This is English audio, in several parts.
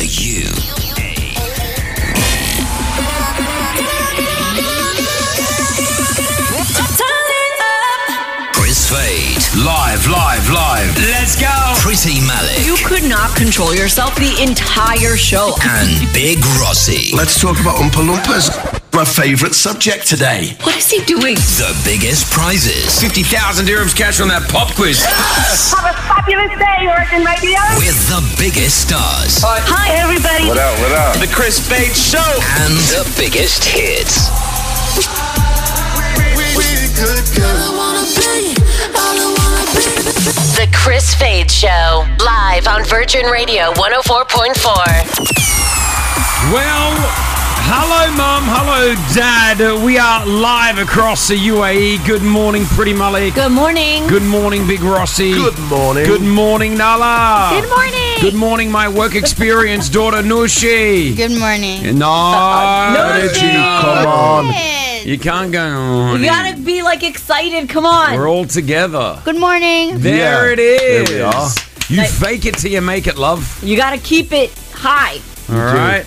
The Chris Fade. Live. Let's go. Pretty Malik. You could not control yourself the entire show. And Big Rossi. Let's talk about Oompa Loompas. My favourite subject today. What is he doing? The biggest prizes. 50,000 dirhams cash on that pop quiz. Have a fabulous day, Virgin Radio. With the biggest stars. Hi, everybody. What up? The Chris Fade Show. And the biggest hits. The Chris Fade Show, live on Virgin Radio 104.4. Well, hello, Mum. Hello, Dad. We are live across the UAE. Good morning, Pretty Malik. Good morning. Good morning, Big Rossi. Good morning. Good morning, Nala. Good morning. Good morning, my work experience daughter, Nushi. Good morning. No, Nushi. Come on. You can't go on. You gotta be like excited. Come on. We're all together. Good morning. There Yeah, it is. there we are. You fake it till you make it, love. You gotta keep it high. All right.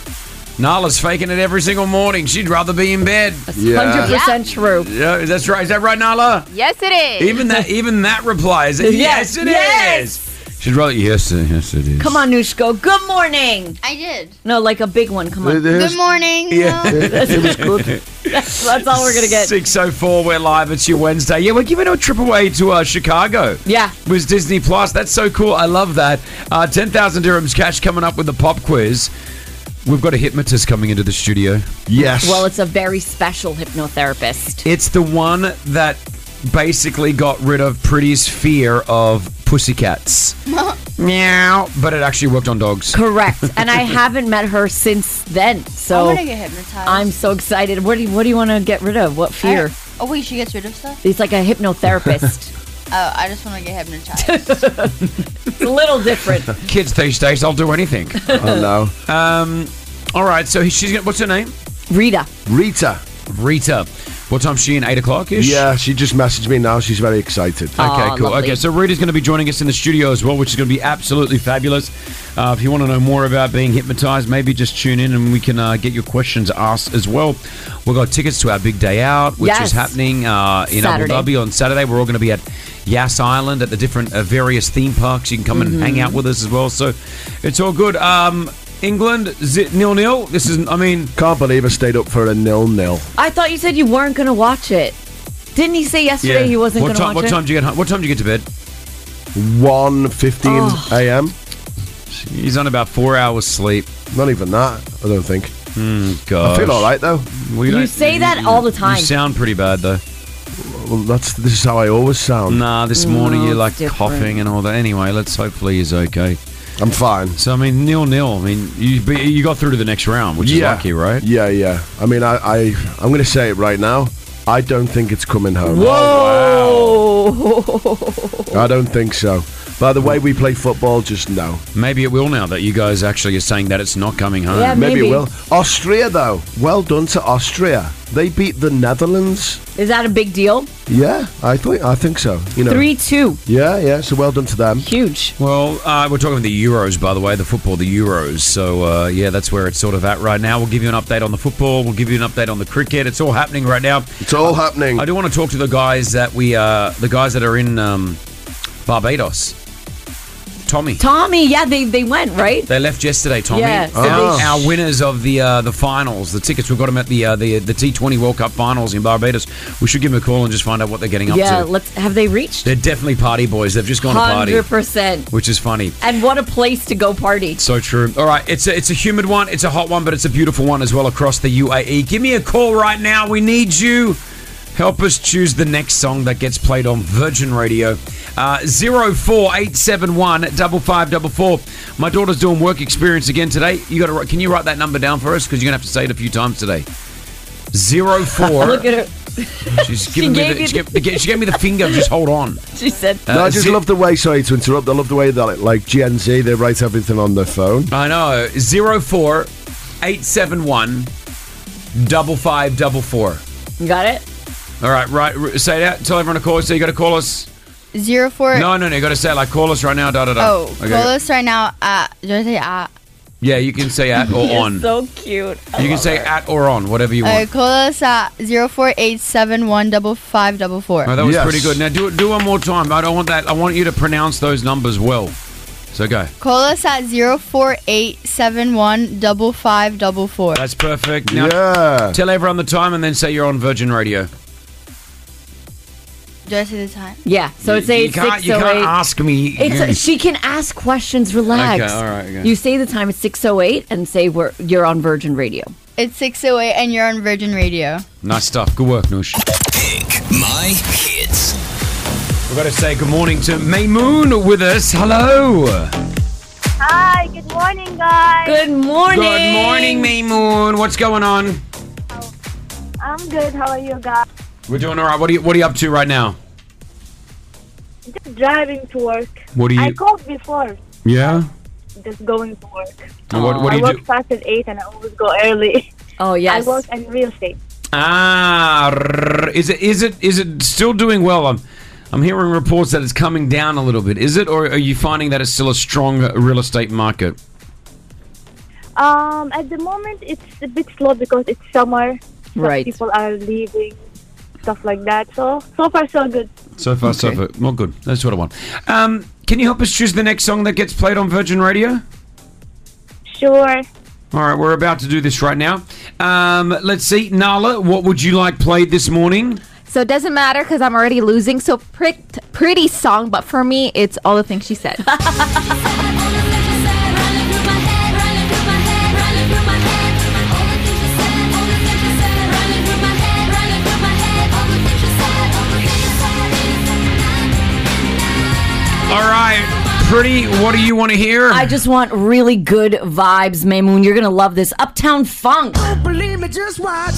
Nala's faking it every single morning. She'd rather be in bed. That's Yeah. 100% true. Yeah, that's right. Is that right, Nala? Yes, it is. Even that replies. Yes, it is. Yes. She'd rather. Yes, it is. Come on, Nushko. Good morning. I did. No, like a big one. Come on. Good morning. Yeah. It was good. That's all we're gonna get. 6:04. We're live. It's your Wednesday. Yeah, we're giving a trip away to Chicago. Yeah. With Disney Plus. That's so cool. I love that. 10,000 dirhams cash coming up with the pop quiz. We've got a hypnotist coming into the studio. Yes. Well, it's a very special hypnotherapist. It's the one that basically got rid of Pretty's fear of pussycats. Meow. But it actually worked on dogs. Correct. And I haven't met her since then. So I'm gonna get hypnotized. I'm so excited. What do you want to get rid of? What fear? Oh wait, she gets rid of stuff. He's like a hypnotherapist. Oh, I just want to get hypnotized. It's a little different. Kids these days, I'll do anything. Oh, no. All right, so she's gonna, what's her name? Rita. Rita. Rita. What time's she in? 8 o'clock-ish? Yeah, she just messaged me now. She's very excited. Okay, Aw, cool. lovely. Okay, so Rita's going to be joining us in the studio as well, which is going to be absolutely fabulous. If you want to know more about being hypnotized, maybe just tune in and we can get your questions asked as well. We've got tickets to our big day out, which Yes. is happening in Abu Saturday. Dhabi on Saturday. We're all going to be at Yas Island at the different various theme parks. You can come and hang out with us as well. So it's all good. England, 0-0. This is, Can't believe I stayed up for a 0-0. I thought you said you weren't going to watch it. Didn't he say yesterday he wasn't going to watch What it? time do you get home? What time do you get to bed? 1:15 a.m. He's on about 4 hours sleep. Not even that, I don't think. Gosh. I feel all right, though. Well, You don't- say that all the time. You sound pretty bad, though. Well, this is how I always sound. Nah, this morning you're like it's different. coughing and all that. Anyway, hopefully he's okay. I'm fine. So, 0-0. You got through to the next round, which is lucky, right? Yeah. I'm going to say it right now. I don't think it's coming home. Whoa! I don't think so. By the way we play football, just no. Maybe it will now that you guys actually are saying that it's not coming home. Yeah, Maybe Maybe. it will. Austria, though. Well done to Austria. They beat the Netherlands. Is that a big deal? Yeah, I think so. 3-2. Yeah. So well done to them. Huge. Well, we're talking about the Euros, by the way, the football, the Euros. So, that's where it's sort of at right now. We'll give you an update on the football. We'll give you an update on the cricket. It's all happening right now. It's all happening. I do want to talk to the guys that are in Barbados. Tommy, yeah, they went, right? they left yesterday. Tommy, Yeah, so our winners of the finals, the tickets. We've got them at the T20 World Cup finals in Barbados. We should give them a call and just find out what they're getting up Yeah, to. have they reached? They're definitely party boys. They've just gone to party, 100%. which is funny. And what a place to go party. So true. All right, it's a humid one, it's a hot one, but it's a beautiful one as well across the UAE. Give me a call right now. We need you. Help us choose the next song that gets played on Virgin Radio. 04871 5544. My daughter's doing work experience again today. Can you write that number down for us? Because you're going to have to say it a few times today. 04. Look at her. She's giving she gave me the finger. Just hold on. She said, No, I just love the way, sorry to interrupt, I love the way that, like Gen Z, they write everything on their phone. I know. 04871 5544. you got it? All right, say it out. Tell everyone to call us. So you got to call us. 04. No. You got to say it like call us right now. Da da da. Oh, call us right now at. Do I say at? Yeah, you can say at or on. So cute. You can say at or on, whatever you All want. right, call us at 048715544. Oh, that was Yes. pretty good. Now do one more time. I don't want that. I want you to pronounce those numbers well. So go. Call us at 048715544. That's perfect. Now Yeah. tell everyone the time and then say you're on Virgin Radio. Do I say the time? Yeah. So it's you can't 6:08. ask me. She can ask questions. Relax. Okay, all right, okay. You say the time is 6:08 and say you're on Virgin Radio. It's 6:08 and you're on Virgin Radio. Nice stuff. Good work, Noosh. Pick my hits. We've got to say good morning to Maymoon with us. Hello. Hi, good morning, guys. Good morning. Good morning, Maymoon. What's going on? I'm good. How are you guys? We're doing all right. What are you up to right now? Just driving to work. What do you? I called before. Yeah. Just going to work. What do I you work do? fast at 8 and I always go early. Oh yes. I work in real estate. Is it still doing well? I'm hearing reports that it's coming down a little bit. Is it, or are you finding that it's still a strong real estate market? At the moment, it's a bit slow because it's summer. Some Right. people are leaving, stuff like that. So far, so good. So far, so good. Well, good. That's what I want. Can you help us choose the next song that gets played on Virgin Radio? Sure. All right, we're about to do this right now. Let's see. Nala, what would you like played this morning? So it doesn't matter because I'm already losing. So pretty song, but for me, it's All the Things She Said. All right, Pretty, what do you want to hear? I just want really good vibes, Maymoon. You're gonna love this. Uptown Funk. Don't believe me, just watch.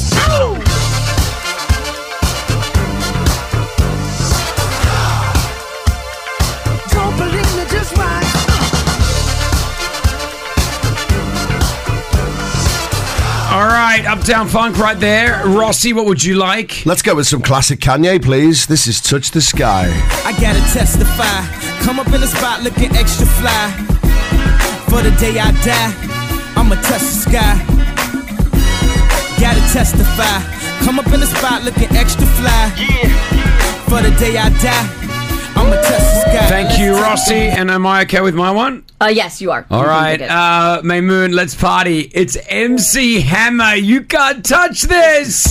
Don't believe me, just watch. All right, Uptown Funk right there. Rossi, what would you like? Let's go with some classic Kanye, please. This is Touch the Sky. I gotta testify. Come up in the spot looking extra fly. For the day I die, I'ma touch the sky. Gotta testify. Come up in the spot looking extra fly. For the day I die, I'ma touch the sky. Thank you, Rossi. And am I okay with my one? Yes, you are. All You can right, take it. Maymoon, let's party. It's MC Hammer. You can't touch this.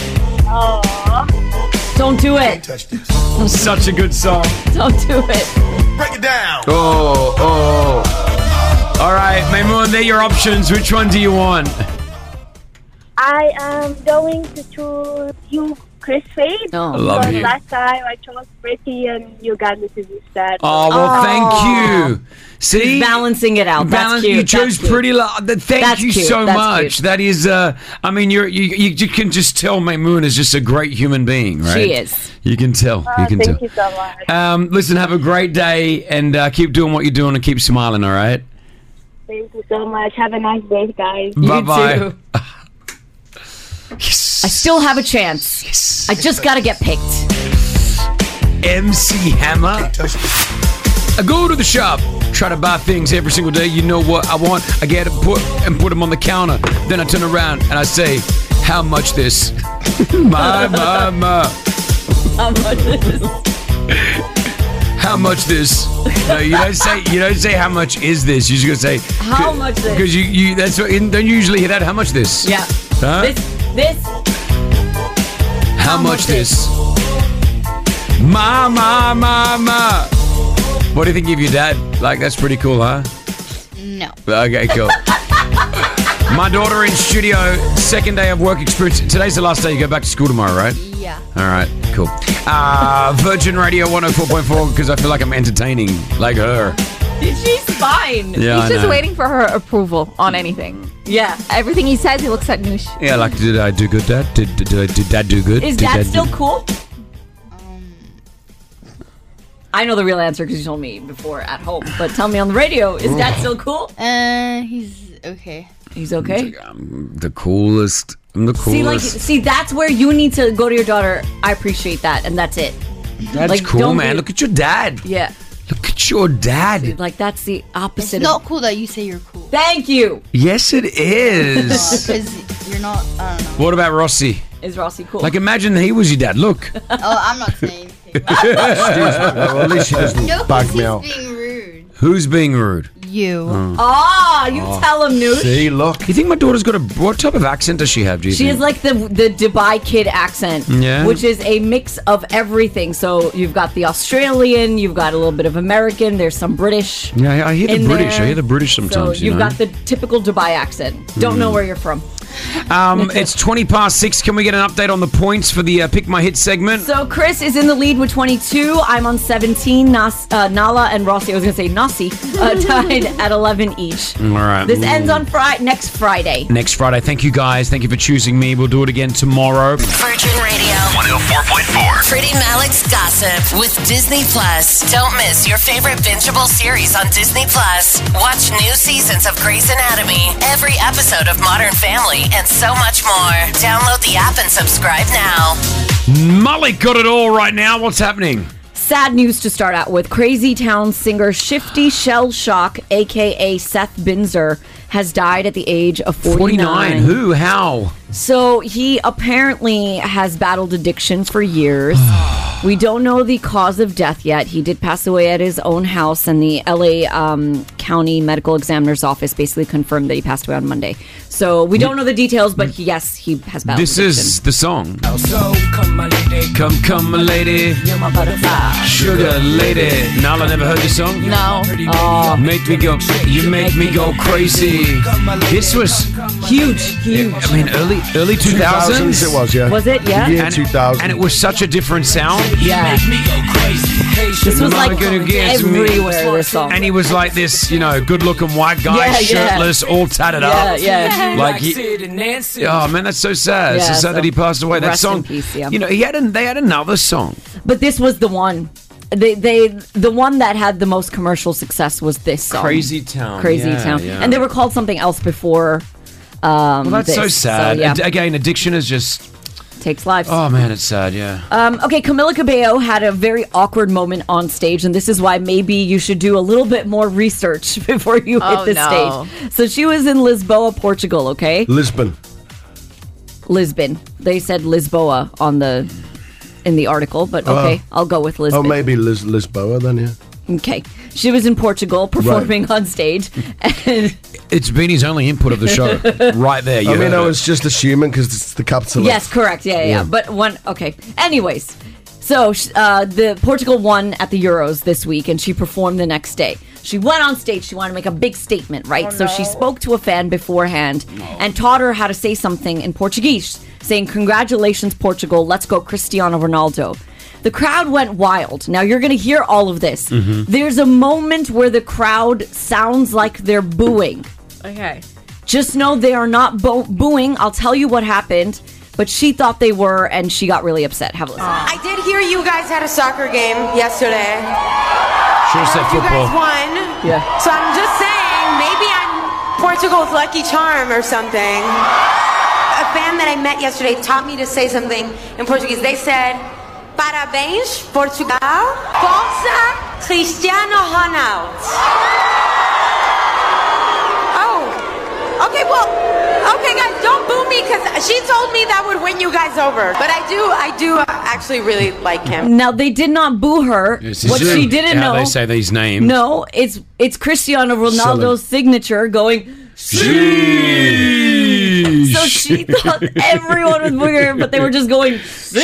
Don't do it. Such a good song. Don't do it. Break it down. Oh. All right, Maymoon, they're your options. Which one do you want? I am going to choose you, Chris Fade. Oh. I love Because you. last time I chose Pretty and you got me to do that. Oh, well, thank you. See? Balancing it out. That's cute. You chose That's cute. Pretty Thank That's you cute. so That's much. cute. That is, I mean, you can just tell Maymoon is just a great human being, right? She is. You can tell. You can Thank tell. you so much. Listen, have a great day and keep doing what you're doing and keep smiling, all right? Thank you so much. Have a nice day, guys. Bye-bye. You too. I still have a chance. Yes. I just gotta get picked. MC Hammer. I go to the shop, try to buy things every single day. You know what I want? I get it, put them on the counter. Then I turn around and I say, how much this? my. How much is this? How much this? No, you don't say how much is this. You just gonna say How much this? because you that's what, don't you usually hear that. How much this? Yeah. Huh? This. How much this? Ma. What do you think of your dad? Like, that's pretty cool, huh? No. Okay, cool. My daughter in studio, second day of work experience. Today's the last day. You go back to school tomorrow, right? Yeah. All right, cool. Virgin Radio 104.4 because I feel like I'm entertaining like her. She's fine. Yeah, I He's just know. waiting for her approval on anything. Yeah. Everything he says, he looks at Noosh. Yeah, like, did I do good, Dad? Did Dad do good? Is Did Dad Dad still do- cool? I know the real answer because you told me before at home. But tell me on the radio, is Dad still cool? He's okay. He's okay. I'm the coolest. I'm the coolest. See, that's where you need to go to your daughter. I appreciate that, and that's it. That's like, cool, don't man. be- Look at your dad. Yeah, Look at your dad. like that's the It's opposite. not cool that you say you're cool. Thank you. Yes, it is. Because you're not, I don't know. What about Rossi? Is Rossi cool? Like, imagine he was your dad. Look. Oh, I'm not saying anything. Well, at least she doesn't No, bag me he's out. being rude. Who's being rude? You. You tell him, Noosh. See, look. You think my daughter's got what type of accent does she have, do you She think? has like the Dubai kid accent, Yeah. which is a mix of everything. So you've got the Australian, you've got a little bit of American, there's some British. Yeah, I hear the in British. there. I hear the British sometimes. So you've you know? got the typical Dubai accent. Don't know where you're from. It's 6:20. Can we get an update on the points for the Pick My Hit segment? So Chris is in the lead with 22. I'm on 17. Nala and Rossi, I was going to say Nasi, tied at 11 each. All right. This ends on next Friday. Next Friday. Thank you, guys. Thank you for choosing me. We'll do it again tomorrow. Virgin Radio 104.4. Pretty Malik's Gossip with Disney Plus. Don't miss your favorite bingeable series on Disney Plus. Watch new seasons of Grey's Anatomy, every episode of Modern Family, and so much more. Download the app and subscribe now. Malik got it all right now. What's happening? Sad news to start out with. Crazy Town singer Shifty Shell Shock, a.k.a. Seth Binzer, has died at the age of 49. Who? How? So he apparently has battled addiction for years. We don't know the cause of death yet. He did pass away at his own house, and the LA County Medical Examiner's Office basically confirmed that he passed away on Monday. So we don't know the details, but yes, he has battled This addiction. is the song. So, come my lady. Come, my lady. You're my butterfly. Sugar lady. Nala never heard this song? No. Make me go. You make me go crazy. This was Huge. I mean, early 2000s. It was, yeah. Was it? Yeah. Year And- 2000. And it was such a different sound. Yeah. This was like Gonna get me. everywhere, this song. And he was like this, good-looking white guy, Yeah, yeah. shirtless, all tatted Yeah, up. yeah. Like, oh man, that's so sad. Yeah, It's so sad so that he passed away. That rest in song, peace, yeah. they had another song. But this was the one. The one that had the most commercial success was this song. Crazy Town. Crazy Yeah, Town. yeah. And they were called something else before. Well, that's so this. sad. So, yeah. Again, addiction is just. Takes lives. Oh man, it's sad. Yeah. Okay, Camila Cabello had a very awkward moment on stage, and this is why maybe you should do a little bit more research before you hit the stage. So she was in Lisboa, Portugal, okay? Lisbon. Lisbon. They said Lisboa in the article, but okay, I'll go with Lisbon. Oh, maybe Lisboa then, yeah. Okay. She was in Portugal performing on stage, and It's Beanie's only input of the show, right there. You I mean, heard I it. was just assuming because it's the capital. yes, correct. Yeah. But okay. Anyways, so the Portugal won at the Euros this week, and she performed the next day. She went on stage. She wanted to make a big statement, right? So she spoke to a fan beforehand and taught her how to say something in Portuguese, saying, "Congratulations, Portugal. Let's go, Cristiano Ronaldo." The crowd went wild. Now you're going to hear all of this. There's a moment where the crowd sounds like they're booing. Okay. Just know they are not booing. I'll tell you what happened. But she thought they were, and she got really upset. Have a listen. I did hear you guys had a soccer game yesterday. Should have said You guys football. won. Yeah. So I'm just saying, maybe I'm Portugal's lucky charm or something. A fan that I met yesterday taught me to say something in Portuguese. They said, "Parabéns, Portugal. Força, Cristiano Ronaldo." Oh, okay, well, okay, guys, don't boo me because she told me that would win you guys over. But I do actually really like him. Now they did not boo her. Yes, What it's she true. didn't How know. they say these names. No, it's Cristiano Ronaldo's signature going. Sheesh. So she thought everyone was booing her, but they were just going.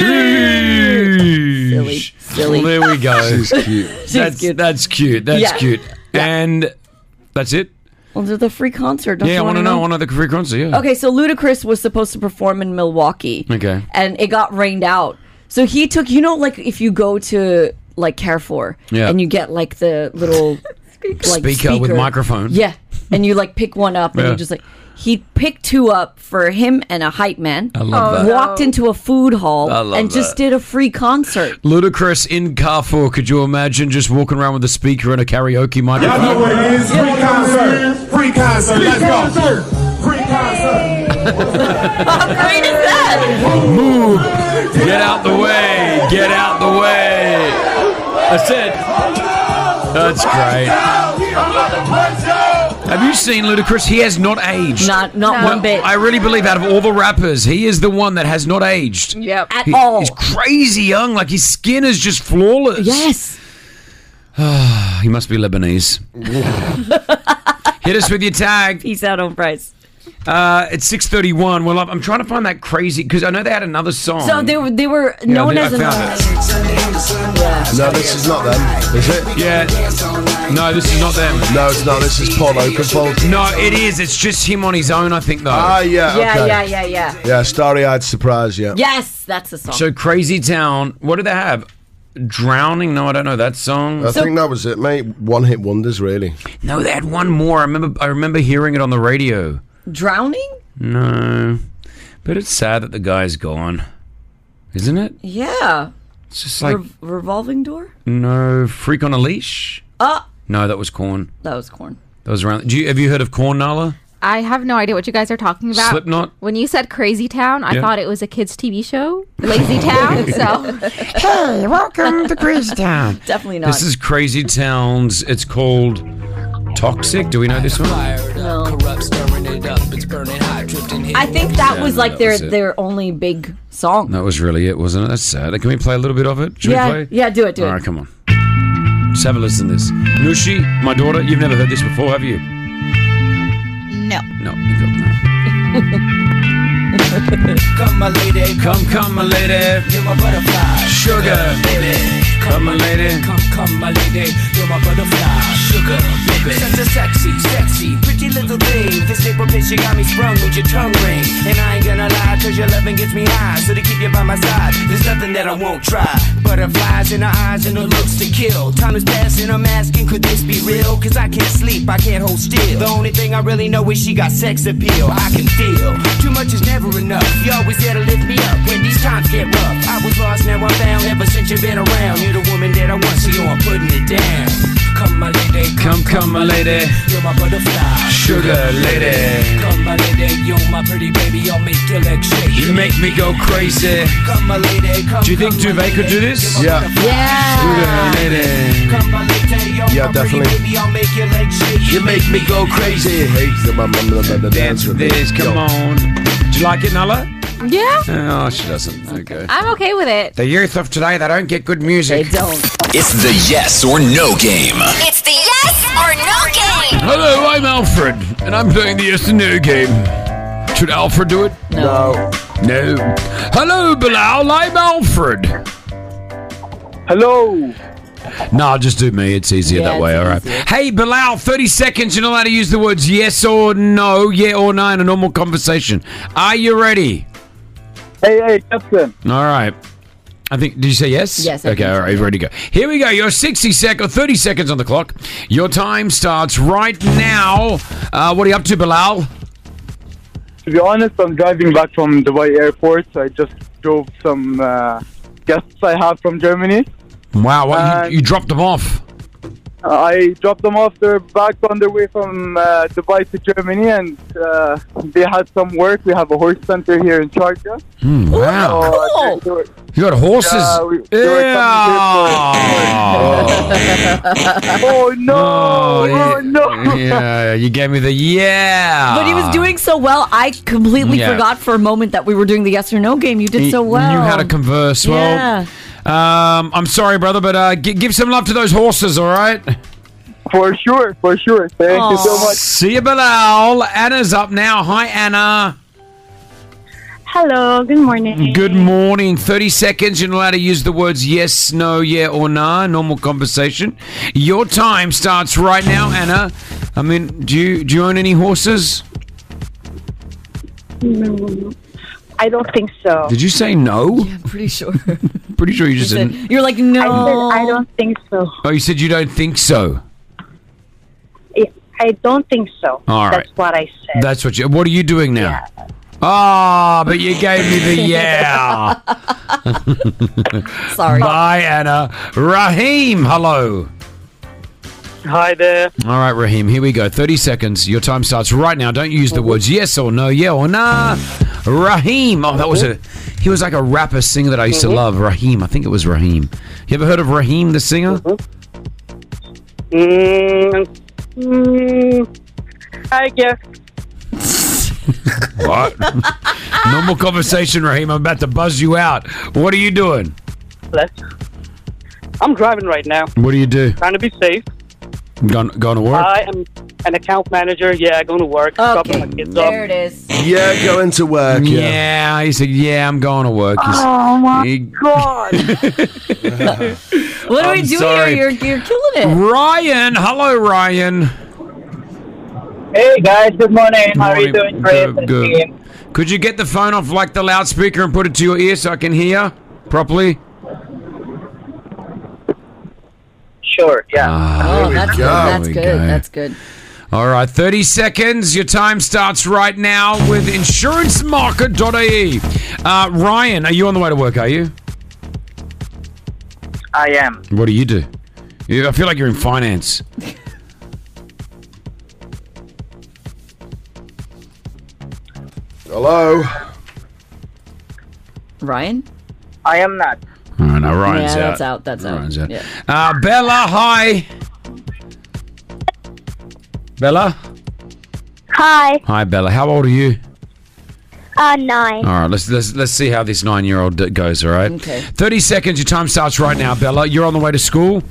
Sheesh. Silly. Well, there we go. She's cute. That's cute. That's cute. That's Yeah. cute. Yeah. And that's it. Well, there's the free concert. Don't Yeah, I you want to wanna know. I want to know the free concert. Yeah. Okay, so Ludacris was supposed to perform in Milwaukee. Okay. And it got rained out. So he took, like if you go to like Carrefour Yeah. and you get like the little like, Speaker with microphone. Yeah. And you like pick one up and Yeah. you just like he picked two up for him and a hype man. I love that. Walked into a food hall I love and just that. did a free concert. Ludacris in Carrefour. Could you imagine just walking around with a speaker and a karaoke microphone? Y'all know what it is. Free concert. Free concert. Let's go. Free concert. How great is that? Move. Get out the way. Get out the way. That's it. That's great. Have you seen Ludacris? He has not aged. Not one bit. I really believe out of all the rappers, he is the one that has not aged. Yep. At all. He's crazy young. Like, his skin is just flawless. Yes. He must be Lebanese. Hit us with your tag. Peace out on Price. It's 6:31. Well, I'm trying to find that crazy because I know they had another song. So they were known as I found it. No, this is not them, is it? Yeah. No, this is not them. No, it's not. This is Paul Oakenfold. No, it is. It's just him on his own, I think, though. Ah, yeah, okay. Yeah. Yeah, Starry-Eyed Surprise, yeah. Yes, that's the song. So Crazy Town, what did they have? Drowning? No, I don't know that song. I think that was it, mate. One-hit wonders, really. No, they had one more. I remember hearing it on the radio. Drowning? No. But it's sad that the guy's gone. Isn't it? Yeah. It's just like... Revolving Door? No. Freak on a Leash? No, that was Korn. That was Korn. That was around... Have you heard of Korn, Nala? I have no idea what you guys are talking about. Slipknot? When you said Crazy Town, I Yeah. thought it was a kids' TV show, Lazy Town. So, hey, welcome to Crazy Town. Definitely not. This is Crazy Town's. It's called Toxic. Do we know this one? No. I think that was like that was it. their only big song. That was really it, wasn't it? That's sad. Can we play a little bit of it? Should we play? Yeah, do it. All right, come on. Just have a listen to this. Nushi, my daughter, you've never heard this before, have you? No. No, you got that. Come, my lady. Come, my lady. You're my butterfly. Sugar, baby. Come, my lady. Come, my lady. You're my butterfly. Sugar, baby. Such a sexy, pretty little thing. This paper bitch, you got me sprung with your tongue ring. And I ain't gonna lie, cause your loving gets me high. So to keep you by my side, there's nothing that I won't try. Butterflies in her eyes and her looks to kill. Time is passing, I'm asking, could this be real? Cause I can't sleep, I can't hold still. The only thing I really know is she got sex appeal. I can feel too much is never enough. You always there to lift me up when these times get rough. I was lost, now I'm found. Ever since you've been around, you're the woman that I want, so yo, I'm putting it down. Come, my lady. Come, my lady. You're my butterfly. Sugar lady. Come, my lady. You're my pretty baby. I'll make your legs shake. You make me go crazy. Come, my lady. Come, do you think Duvet could do this? Yeah. Sugar lady. Come, my lady. You're Yeah, my definitely. pretty baby. I'll make your legs shake. You make me go crazy. Hey, the Dance with this, come on. Do you like it, Nala? yeah, Oh, she doesn't. Okay. I'm okay with it. The youth of today, they don't get good music. They don't. It's the yes or no game. It's the yes or no game. Hello, I'm Alfred, and I'm playing the yes or no game. Should Alfred do it? No. No. Hello, Bilal, I'm Alfred. Hello. No, just do me. It's easier Yeah, that way, it's all right. easier. Hey, Bilal, 30 seconds. You're not allowed to use the words yes or no, yeah or no in a normal conversation. Are you ready? Hey, Captain. All right. I think, did you say yes? Yes, I Okay, think all so, right, ready to go. Here we go. You're 30 seconds on the clock. Your time starts right now. What are you up to, Bilal? To be honest, I'm driving back from Dubai airport. I just drove some guests I have from Germany. Wow, what, you dropped them off. I dropped them off. They're back on their way from Dubai to Germany, and they had some work. We have a horse center here in Sharjah. Wow. So, You got horses? they were oh no! Oh no! Yeah, you gave me the yeah. But he was doing so well, I completely Yeah. forgot for a moment that we were doing the yes or no game. You did so well. Knew how to converse well. Yeah. I'm sorry, brother, but give some love to those horses, all right? For sure. Thank you so much. See you, Bilal. Anna's up now. Hi, Anna. Hello, good morning. Good morning. 30 seconds. You're not allowed to use the words yes, no, yeah, or nah. Normal conversation. Your time starts right now, Anna. I mean, do you own any horses? I don't think so. Did you say no? Yeah, I'm pretty sure. Pretty sure you just said, didn't. you're like, no. I don't think so. Oh, you said you don't think so. I don't think so. All right. That's what I said. That's what you. What are you doing now? Ah, but you gave me the yeah. Sorry. Bye, Anna. Raheem, hello. Hi there. All right, Raheem, here we go. 30 seconds. Your time starts right now. Don't use the words yes or no, yeah or nah. Raheem. Oh, that was he was like a rapper singer that I used to love. Raheem. I think it was Raheem. You ever heard of Raheem, the singer? Hi, gift. What? Normal conversation, Raheem. I'm about to buzz you out. What are you doing? I'm driving right now. What do you do? Trying to be safe. Going to work? I am an account manager. Yeah, going to work. Dropping my kids off. There it is. Yeah, going to work. Yeah, he said, yeah, I'm going to work. Oh, my God. What are we I'm doing sorry. here? You're killing it. Ryan. Hello, Ryan. Hey, guys. Good morning. How are you doing, Chris? Good. Could you get the phone off like the loudspeaker and put it to your ear so I can hear properly? Sure, yeah. Oh, that's good. That's good. That's good. All right, 30 seconds. Your time starts right now with insurancemarket.ie. Ryan, are you on the way to work, are you? I am. What do you do? I feel like you're in finance. Hello? Ryan? I am not. Oh, no, Ryan's out. That's out. That's out. Ryan's out. Yeah. Bella, hi. Bella? Hi. Hi, Bella. How old are you? 9. All right, let's see how this 9-year-old goes, all right? Okay. 30 seconds. Your time starts right now, Bella. You're on the way to school?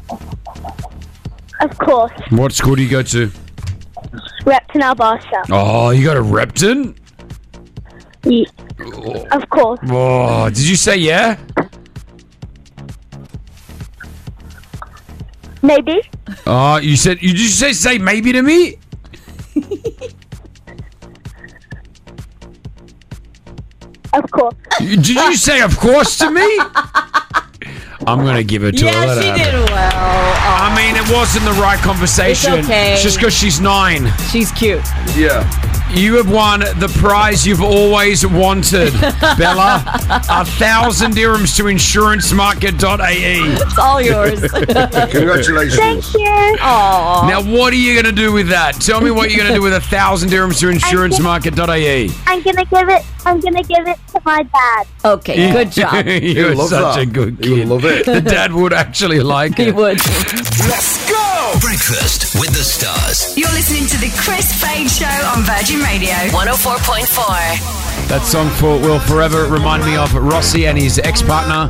Of course. What school do you go to? Repton Alberta. Oh, you go to Repton? Of course. Oh, did you say yeah? Maybe. Oh, you did you say maybe to me? Of course. Did you say of course to me? I'm going to give it to her. Yeah, Let she her have did it. well. I mean, it wasn't the right conversation. It's okay. It's just because she's 9. She's cute. Yeah. You have won the prize you've always wanted, Bella. 1,000 dirhams to insurancemarket.ie. It's all yours. Congratulations. Thank you. Aww. Now, what are you going to do with that? Tell me what you're going to do with 1,000 dirhams to insurancemarket.ie. I'm gonna give it to my dad. Okay, good job. You're He'll love such that. a good kid. He'll love it. The dad would actually like it. He would. Let's go! Breakfast with the stars. You're listening to the Chris Fade Show on Virgin Radio 104.4. That song will forever remind me of Rossi and his ex-partner.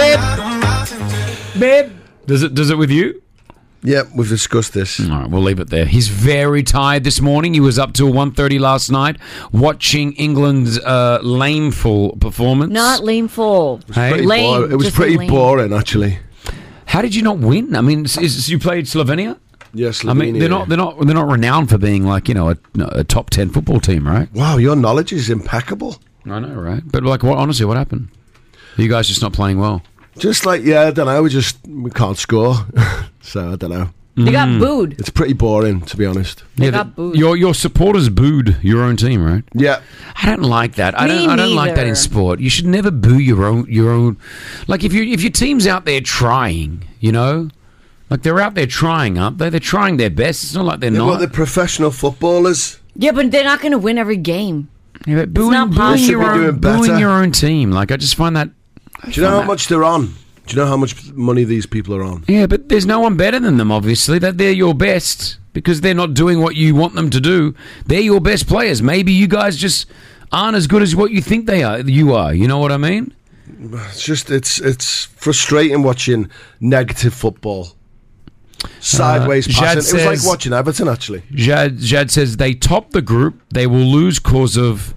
Babe. Does it with you? Yeah, we've discussed this. All right, we'll leave it there. He's very tired this morning. He was up till 1:30 last night watching England's lameful performance. Not lameful. Hey? Lame. It was Just pretty lame. boring, actually. How did you not win? I mean, you played Slovenia? Yes, I mean, they're not renowned for being like, you know, a top 10 football team, right? Wow, your knowledge is impeccable. I know, right? But like, honestly, what happened? Are you guys just not playing well? Just like, yeah, I don't know. We can't score. So, I don't know. They got booed. It's pretty boring, to be honest. They got booed. Your supporters booed your own team, right? Yeah. I don't like that. I Me don't like that in neither. sport. You should never boo your own. Like if your team's out there trying, you know, like they're out there trying, aren't they? They're trying their best. It's not like they're Yeah, not. well, they're professional footballers. Yeah, but they're not going to win every game. Yeah, but not booing possible. your They should be own, doing better. booing your own team. Like I just find that. Do you know how much they're on? Do you know how much money these people are on? Yeah, but there's no one better than them. Obviously, that they're your best because they're not doing what you want them to do. They're your best players. Maybe you guys just aren't as good as what you think they are. You are. You know what I mean? It's just it's frustrating watching negative football. Sideways Jad passing. It was says- like watching Everton, actually. Jad says they top the group. They will lose cause of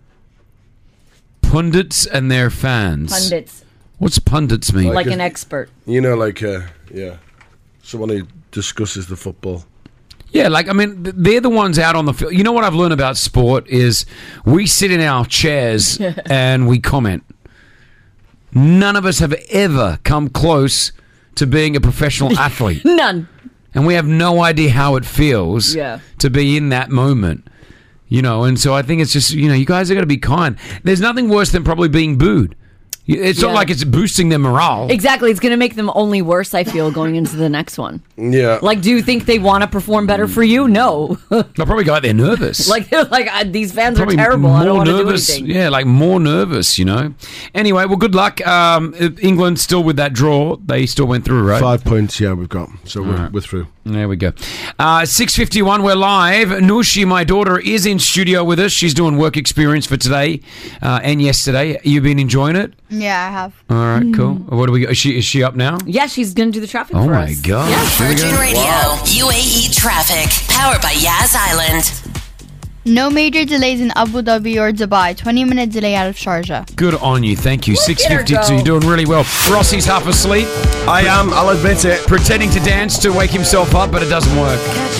pundits and their fans. Pundits. What's pundits mean? Like an expert. You know, like, yeah, someone who discusses the football. Yeah, like, I mean, they're the ones out on the field. You know what I've learned about sport is we sit in our chairs and we comment. None of us have ever come close to being a professional athlete. None. And we have no idea how it feels Yeah. to be in that moment. You know, and so I think it's just, you know, you guys are going to be kind. There's nothing worse than probably being booed. It's not like it's boosting their morale. Exactly. It's going to make them only worse, I feel, going into the next one. Yeah. Like, do you think they want to perform better for you? No. They'll probably go out there nervous. These fans Probably are terrible. I don't want to do nervous. anything. Yeah, like more nervous, you know. Anyway, well, good luck. England still with that draw. They still went through, right? 5 points, yeah, we've got. So we're through. There we go. 6:51, we're live. Nushi, my daughter, is in studio with us. She's doing work experience for today and yesterday. You've been enjoying it? Yeah, I have. All right, cool. What do we? Is she up now? Yeah, she's going to do the traffic Oh for my us. god! Yeah. Virgin Radio, UAE traffic, powered by Yaz Island. No major delays in Abu Dhabi or Dubai. 20-minute delay out of Sharjah. Good on you. Thank you. Look at her 6:52. go. You're doing really well. Rossi's half asleep. I am. I'll admit it. Pretending to dance to wake himself up, but it doesn't work.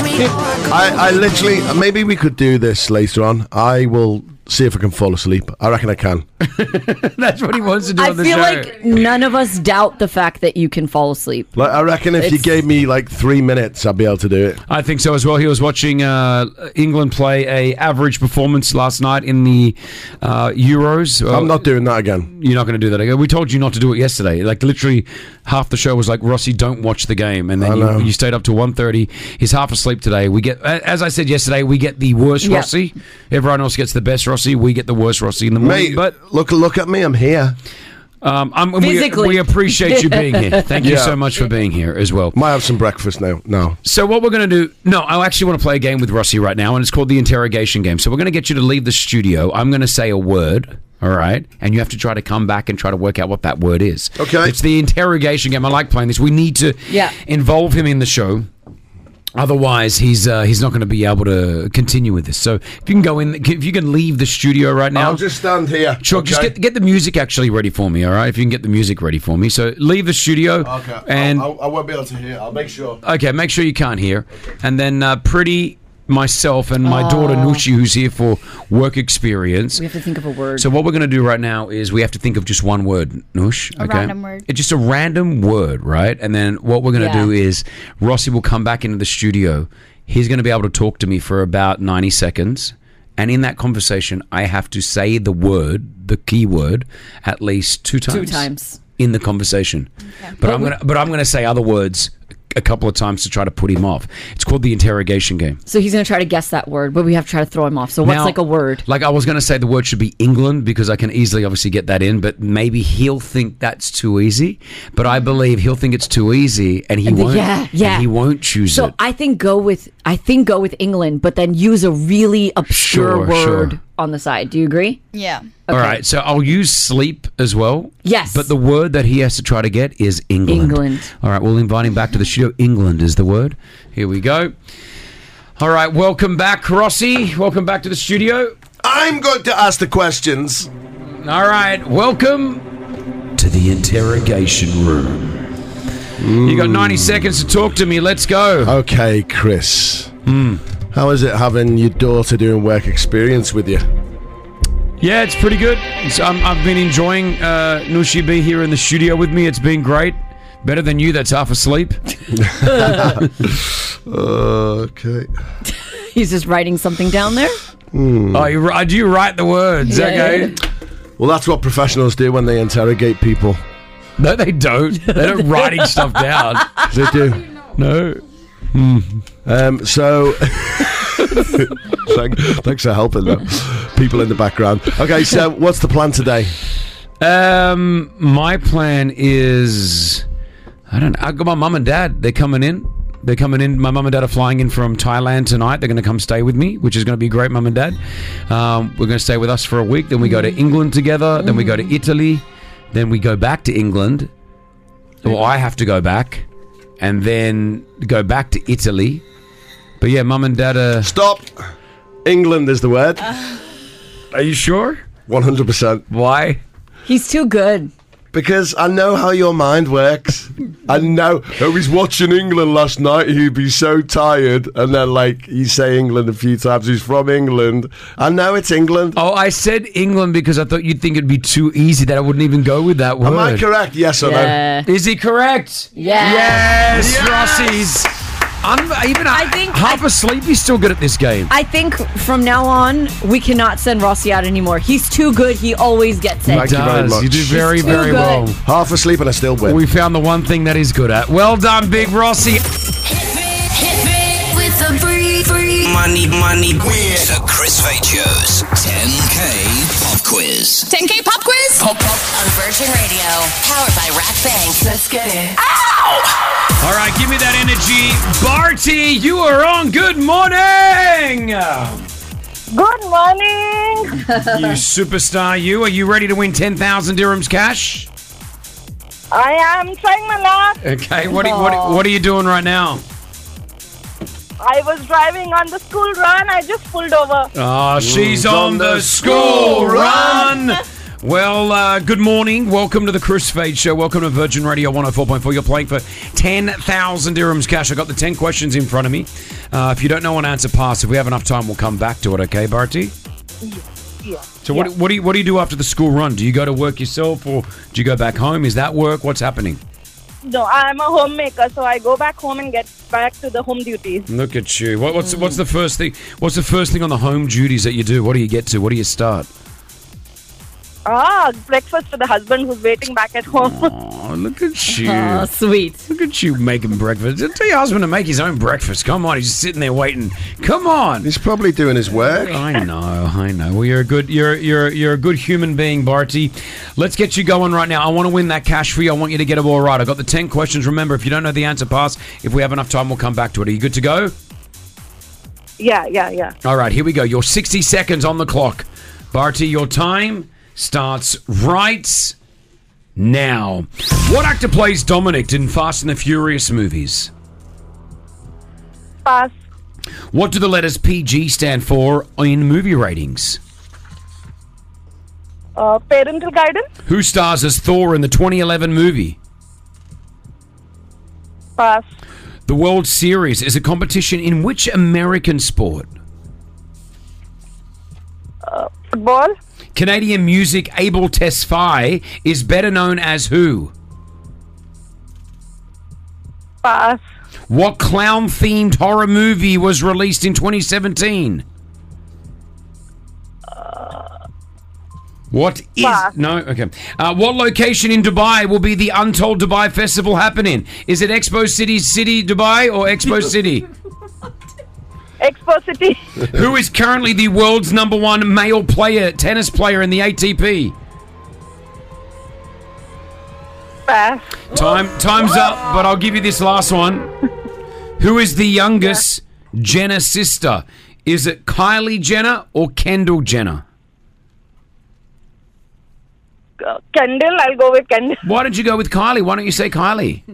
I literally. Maybe we could do this later on. I will see if I can fall asleep. I reckon I can. That's what he wants to do I on the feel show. like none of us doubt the fact that you can fall asleep. Like, I reckon if you gave me like 3 minutes, I'd be able to do it. I think so as well. He was watching England play a average performance last night in the Euros. I'm not doing that again. You're not going to do that again. We told you not to do it yesterday. Like literally half the show was like, Rossi, don't watch the game. And then you stayed up to 1:30. He's half asleep today. We get, as I said yesterday, we get the worst Yeah. Rossi. Everyone else gets the best Rossi. We get the worst Rossi in the morning. Mate, but look at me. I'm here. We appreciate you being here. Thank you so much for being here as well. Might have some breakfast now. No. So what we're going to do... No, I actually want to play a game with Rossi right now, and it's called the interrogation game. So we're going to get you to leave the studio. I'm going to say a word, all right? And you have to try to come back and try to work out what that word is. Okay. It's the interrogation game. I like playing this. We need to involve him in the show. Otherwise, he's not going to be able to continue with this. So if you can go in, if you can leave the studio right now. I'll just stand here. Sure, Okay. just get the music actually ready for me, all right? If you can get the music ready for me. So leave the studio. Okay. And I won't be able to hear. I'll make sure. okay, make sure you can't hear. And then Pretty, myself, and my daughter Nushi, who's here for work experience. We have to think of a word. So what we're going to do right now is we have to think of just one word, Nush. A random word. It's just a random word, right? And then what we're going to do is Rossi will come back into the studio. He's going to be able to talk to me for about 90 seconds. And in that conversation, I have to say the word, the key word, at least 2 times. 2 times. In the conversation. Okay. But I'm going to say other words a couple of times to try to put him off. It's called the interrogation game. So he's going to try to guess that word, but we have to try to throw him off. So what's Now, like a word? Like I was going to say the word should be England because I can easily obviously get that in, but maybe he'll think that's too easy. But I believe he'll think it's too easy and he won't. Yeah. And he won't choose So it. I think go with England, but then use a really obscure word on the side. Do you agree? Yeah. All right, so I'll use sleep as well. Yes. But the word that he has to try to get is England. England. All right, we'll invite him back to the studio. England is the word. Here we go. All right, welcome back, Rossi. Welcome back to the studio. I'm going to ask the questions. All right, welcome to the interrogation room. You got 90 seconds to talk to me. Let's go. Okay, Chris. How is it having your daughter doing work experience with you? Yeah, it's pretty good. I've been enjoying Nushi B here in the studio with me. It's been great. Better than you that's half asleep. Okay. He's just writing something down there. Oh, do you write the words? Yeah. Okay. Well, that's what professionals do when they interrogate people. No, they don't. They don't writing stuff down. They do. No. So, thanks for helping them. People in the background. Okay, so what's the plan today? My plan is, I don't know. I've got my mum and dad. They're coming in. My mum and dad are flying in from Thailand tonight. They're going to come stay with me, which is going to be great, mum and dad. We're going to stay with us for a week. Then we go to England together. Then we go to Italy. Then we go back to England. Well, I have to go back. And then go back to Italy. But yeah, mum and dad are... Stop. England is the word. Are you sure? 100%. Why? He's too good. Because I know how your mind works. I know. I was watching England last night. He'd be so tired. And then, like, you say England a few times. He's from England. I know it's England. Oh, I said England because I thought you'd think it'd be too easy that I wouldn't even go with that word. Am I correct? Yes or no? Is he correct? Yeah. Yes, Rossi's I think half asleep, he's still good at this game. I think from now on, we cannot send Rossi out anymore. He's too good. He always gets it. Thank you very much. You do very, He's too very good. well. Half asleep and I still win. We found the one thing that he's good at. Well done, Big Rossi. With the free Money win. The Chris Fade Show's 10K Pop Quiz. 10K pop quiz Pop. on Virgin Radio, powered by Rack Bank. Let's get it. All right, give me that energy. Barty, you are on. Good morning. Good morning. You superstar, you. Are you ready to win 10,000 dirhams cash? I am trying my luck. Okay, what are you doing right now? I was driving on the school run. I just pulled over. Oh, she's on the school run. Well, good morning. Welcome to the Chris Fade Show. Welcome to Virgin Radio 104.4. You're playing for 10,000 dirhams cash. I got the 10 questions in front of me. If you don't know an answer, pass. If we have enough time, we'll come back to it. Okay, Barty? Yeah. So what do you do after the school run? Do you go to work yourself, or do you go back home? Is that work? What's happening? No, I'm a homemaker, so I go back home and get back to the home duties. Look at you. What's the first thing? What's the first thing on the home duties that you do? What do you get to? What do you start? Breakfast for the husband who's waiting back at home. Oh, look at you. Oh, sweet. Look at you making breakfast. Tell your husband to make his own breakfast. Come on, he's just sitting there waiting. Come on. He's probably doing his work. I know. Well, you're a good human being, Barty. Let's get you going right now. I want to win that cash for you. I want you to get it all right. I've got the 10 questions. Remember, if you don't know the answer, pass. If we have enough time, we'll come back to it. Are you good to go? Yeah. All right, here we go. Your 60 seconds on the clock. Barty, your time starts right now. What actor plays Dominic in Fast and the Furious movies? Pass. What do the letters PG stand for in movie ratings? Parental guidance. Who stars as Thor in the 2011 movie? Pass. The World Series is a competition in which American sport? Football. Canadian music Abel Tesfaye is better known as who? Pass. What clown-themed horror movie was released in 2017? What is... Pass. No? Okay. What location in Dubai will be the Untold Dubai Festival happening? Is it Expo City Dubai or Expo City? Expo City. Who is currently the world's number one male tennis player in the ATP? Pass. Time's up, but I'll give you this last one. Who is the youngest Jenner sister? Is it Kylie Jenner or Kendall Jenner? Kendall. I'll go with Kendall. Why did you go with Kylie? Why don't you say Kylie?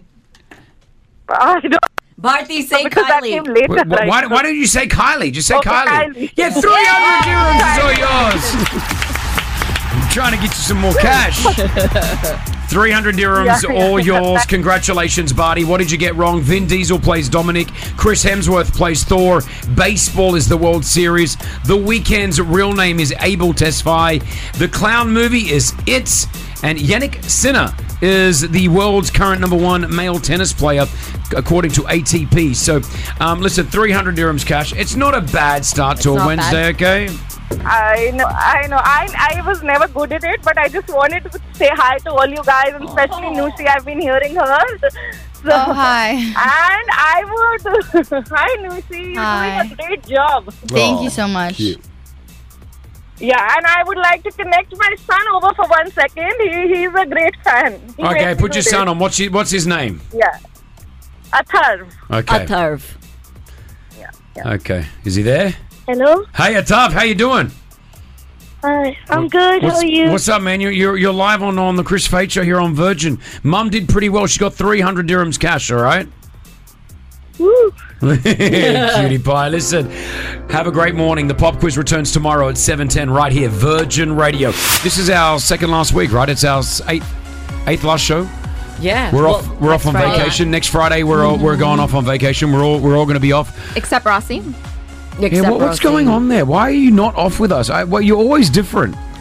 I don't. Barty, say Because that Kylie. came later. Why don't you say Kylie? Just say Okay, Kylie. Kylie. Yeah, 300 dirhams is all yours. I'm trying to get you some more cash. 300 dirhams, all yours. Congratulations, Barty. What did you get wrong? Vin Diesel plays Dominic. Chris Hemsworth plays Thor. Baseball is the World Series. The Weeknd's real name is Abel Tesfaye. The clown movie is It. And Yannick Sinner is the world's current number one male tennis player, according to ATP. So, listen, 300 dirhams cash. It's not a bad start to a Wednesday, okay? I know. I was never good at it, but I just wanted to say hi to all you guys, and especially Nushi. I've been hearing her. So, hi. And I would... Hi, Nushi. Hi. You're doing a great job. Thank you so much. Yeah, and I would like to connect my son over for 1 second. He's a great fan. He Okay, makes put me your do son this. on. What's his name? Yeah. Atharv. Okay. Atharv. Okay. Is he there? Hello? Hey, Atharv, how you doing? Hi, I'm good. How are you? What's up, man? You're live on the Chris Fade Show here on Virgin. Mum did pretty well. She got 300 dirhams cash, all right? Woo. Cutie pie. Listen, have a great morning. The pop quiz returns tomorrow at 7:10 right here, Virgin Radio. This is our second last week, right? It's our eighth last show. Yeah. We're off on Friday. vacation. Next Friday we're going off on vacation. We're all going to be off. Except Rossi. Yeah, what's going on there? Why are you not off with us? Well, you're always different.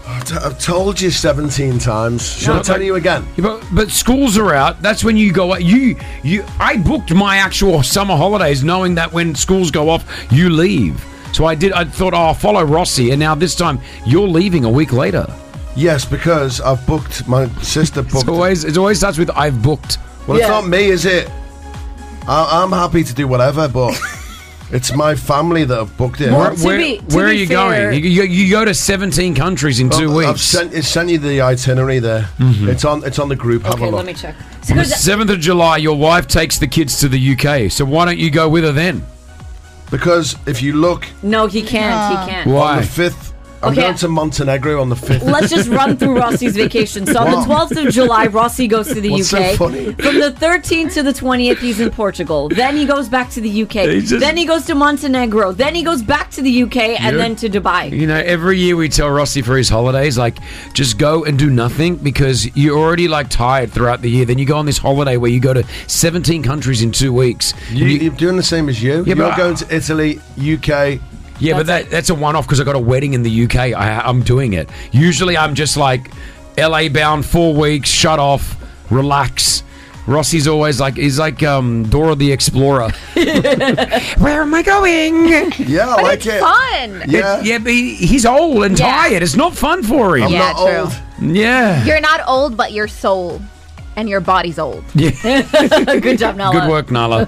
I've told you 17 times. Should I tell you again? Yeah, but schools are out. That's when you go. I booked my actual summer holidays knowing that when schools go off, you leave. So I thought, I'll follow Rossi, and now this time you're leaving a week later. Yes, because I've booked. My sister booked. It always starts with I've booked. Well, it's not me, is it? I'm happy to do whatever, but it's my family that have booked it. Well, where are you going? You go to 17 countries in 2 weeks. I've sent you the itinerary there. Mm-hmm. It's on the group. Have a look. Let me check. On the 7th of July, your wife takes the kids to the UK. So why don't you go with her then? Because if you look... No, he can't. He can't. Why? On the 5th... I'm going to Montenegro on the 5th. Let's just run through Rossi's vacation. So on the 12th of July, Rossi goes to the What's UK. so funny? From the 13th to the 20th, he's in Portugal. Then he goes back to the UK. Then he goes to Montenegro. Then he goes back to the UK and then to Dubai. You know, every year we tell Rossi for his holidays, like, just go and do nothing because you're already, like, tired throughout the year. Then you go on this holiday where you go to 17 countries in 2 weeks. You're doing the same as you. Yeah, You're but- going to Italy, UK... Yeah, but that's a one-off because I got a wedding in the UK. I'm doing it. Usually I'm just like LA bound 4 weeks, shut off, relax. Rossi's always like, he's like Dora the Explorer. Where am I going? Yeah, I like it. Fun. Yeah. But he's old and tired. It's not fun for him. I'm not true. old. Yeah. You're not old, but your soul and your body's old. Yeah. Good job, Nala. Good work, Nala.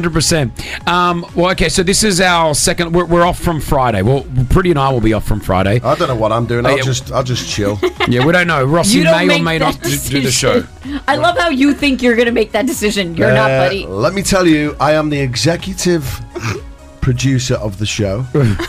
100%. Well, okay, so this is our second. We're off from Friday. Well, Pretty and I will be off from Friday. I don't know what I'm doing. I'll just chill. Yeah, we don't know. Rossi You don't may or make may that not do the show. I love how you think you're going to make that decision. You're not, buddy. Let me tell you, I am the executive producer of the show.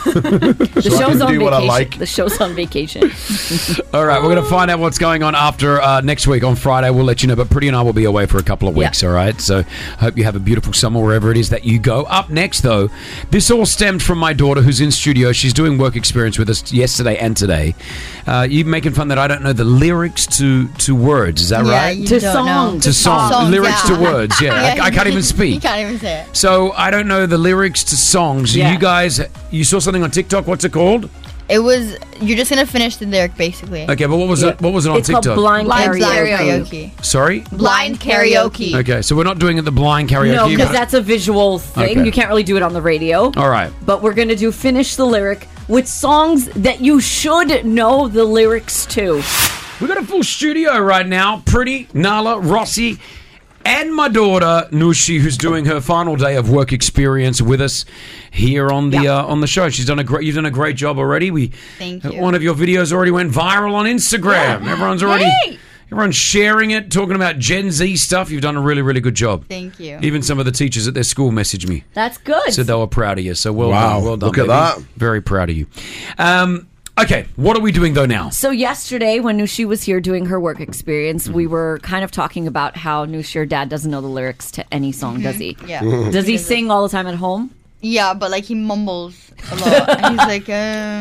The So I show's can on do what I vacation. like. The show's on vacation. All right, we're going to find out what's going on after next week on Friday. We'll let you know. But Pretty and I will be away for a couple of weeks, all right? So hope you have a beautiful summer wherever it is that you go. Up next, though, this all stemmed from my daughter who's in studio. She's doing work experience with us yesterday and today. You making fun that I don't know the lyrics to words. Is that Yeah, right? you To don't songs. know. To songs. Lyrics to words, yeah. I can't even speak. You can't even say it. So I don't know the lyrics to songs. Yeah. You guys, you saw something on TikTok. What's it called? It was, you're just going to finish the lyric, basically. Okay, but what was it? What was it on It's TikTok? called blind karaoke. karaoke. Sorry. Blind karaoke. Okay, so we're not doing it the blind karaoke. No, because but- that's a visual thing. Okay. You can't really do it on the radio. all right. But we're going to do finish the lyric with songs that you should know the lyrics to. We got a full studio right now. Pretty, Nala, Rossi, and my daughter Nushi, who's doing her final day of work experience with us here on the show. You've done a great job already. Thank you. One of your videos already went viral on Instagram. Yeah. Everyone's sharing it, talking about Gen Z stuff. You've done a really, really good job. Thank you. Even some of the teachers at their school messaged me. That's good. Said they were proud of you. So well Wow, done. Well done. look at baby. that. Very proud of you. Okay, what are we doing though now? So yesterday, when Nushi was here doing her work experience, we were kind of talking about how Nushi, your dad, doesn't know the lyrics to any song, does he? Yeah. Does he sing all the time at home? Yeah, but like he mumbles a lot. And he's like,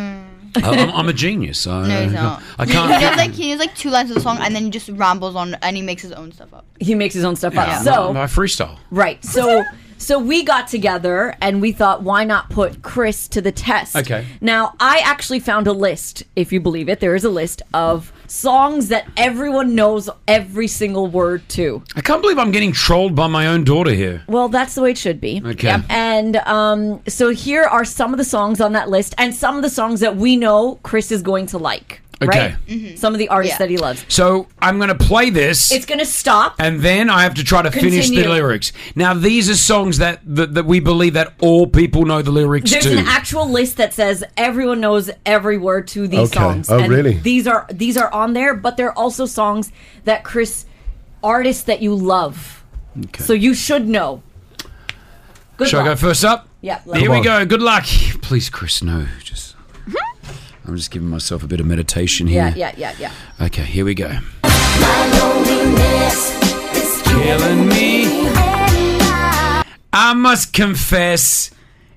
I'm a genius. No, he's not. I can't. He knows like 2 lines of the song and then he just rambles on and he makes his own stuff up. He makes his own stuff Yeah, up. So I freestyle. right. So we got together and we thought, why not put Chris to the test? Okay. Now, I actually found a list, if you believe it. There is a list of songs that everyone knows every single word to. I can't believe I'm getting trolled by my own daughter here. Well, that's the way it should be. Okay. Yep. And so here are some of the songs on that list and some of the songs that we know Chris is going to like. Okay. Right? Some of the artists that he loves. So I'm going to play this. It's going to stop. And then I have to try to finish the Continue. lyrics. Now, these are songs that we believe that all people know the lyrics There's to. an actual list that says everyone knows every word to these Okay. songs. Oh, and really? These are on there, but they're also songs that artists that you love. Okay. So you should know. Good Shall I luck. go first up? Yeah. Here we go. Good luck. Please, Chris, no. I'm just giving myself a bit of meditation here. Yeah. Okay, here we go. Killing me. I must confess,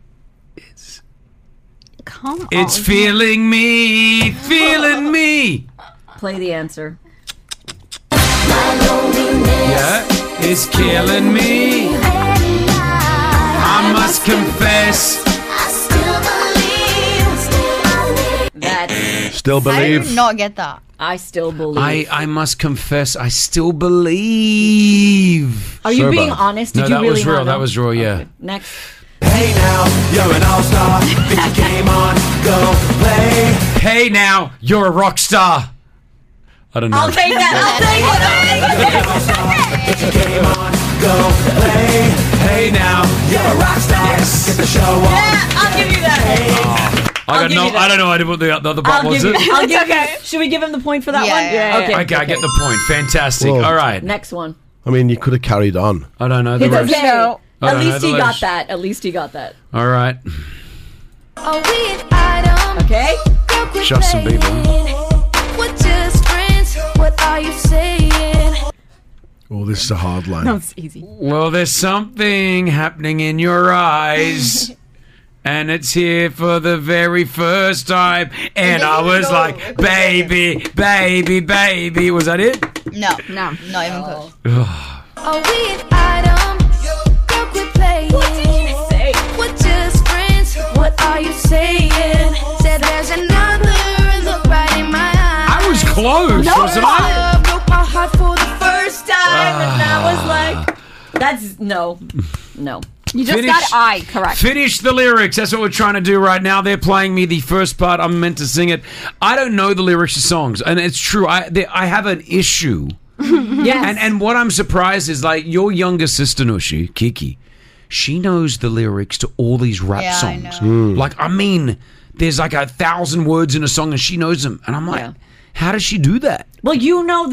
Come it's on. feeling me. Play the answer. Yeah, it's killing me. I must confess. Still I believe. did not get that. I still believe. I must confess, I still believe. Are you being honest? Did No, you that really was real. not That know? was real, yeah. Okay, next. Hey now, you're an all-star. Get your game on, go play. Hey now, you're a rock star. I don't know. I'll take that. Get your game on, go play. Hey now, you're a rock star. Yes. Get the show on. Yeah, I'll give you that. I don't know. I didn't put the other part was it? I'll give you. Should we give him the point for that one? Okay, I get the point. Fantastic. Whoa. All right. Next one. I mean, you could have carried on. I don't know the It's rest. okay. I At don't know least the he got rest. that. At least he got that. All right. Okay. Justin Bieber. What are you saying? Oh, this is a hard line. No, it's easy. Well, there's something happening in your eyes. And it's here for the very first time. And I was like, baby, baby, baby. Was that it? No, not even close. Are we an item? Don't quit playing. What did you say? We're just friends. What are you saying? Said there's another look right in my eyes. I was close, wasn't I? Broke my heart for the first time. And that was like, that's no. You just got I correct. Finish the lyrics. That's what we're trying to do right now. They're playing me the first part. I'm meant to sing it. I don't know the lyrics to songs, and it's true. I have an issue. Yes. And what I'm surprised is like your younger sister Nushi, Kiki, she knows the lyrics to all these rap songs. Like, I mean, there's like 1,000 words in a song and she knows them. And I'm like, how does she do that? Well, you know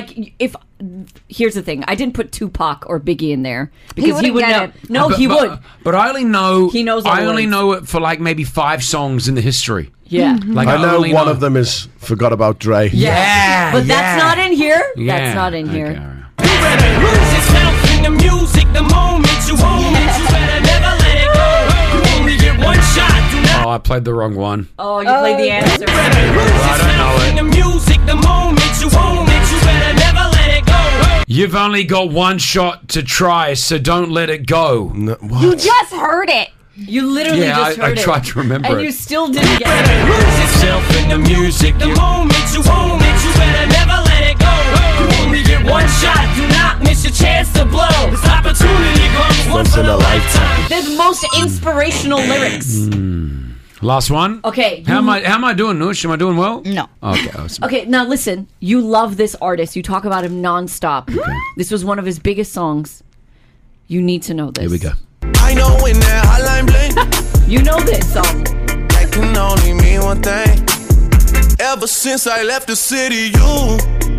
here's the thing. I didn't put Tupac or Biggie in there because he would get know. it. No, he would. But I only know He knows all I the only words. know it for like maybe 5 songs in the history. Yeah. Like I know only one of them is Forgot About Dre. Yeah, But that's not in here. Yeah. That's not in here. You better lose yourself in the music the moment you own it. You better never let it go. You only get one shot. Do not Oh, I played the wrong one. Oh, you played the answer. I don't know in it. the music the moment you own it. You better never let it go. You've only got one shot to try, so don't let it go. No, what? You just heard it. You literally just heard I it. tried to remember and it. you still didn't get it. Lose yourself in the music the moment you own it. You better never let it go. You only get one shot. Do not miss your chance to blow. This opportunity comes once in a lifetime. The most inspirational lyrics. Last one. Okay. How am I doing, Nush? Am I doing well? No. Okay. Awesome. Okay, now listen. You love this artist. You talk about him nonstop. This was one of his biggest songs. You need to know this. Here we go. I know when that hotline bling. You know this song. That can only mean one thing. Ever since I left the city, you.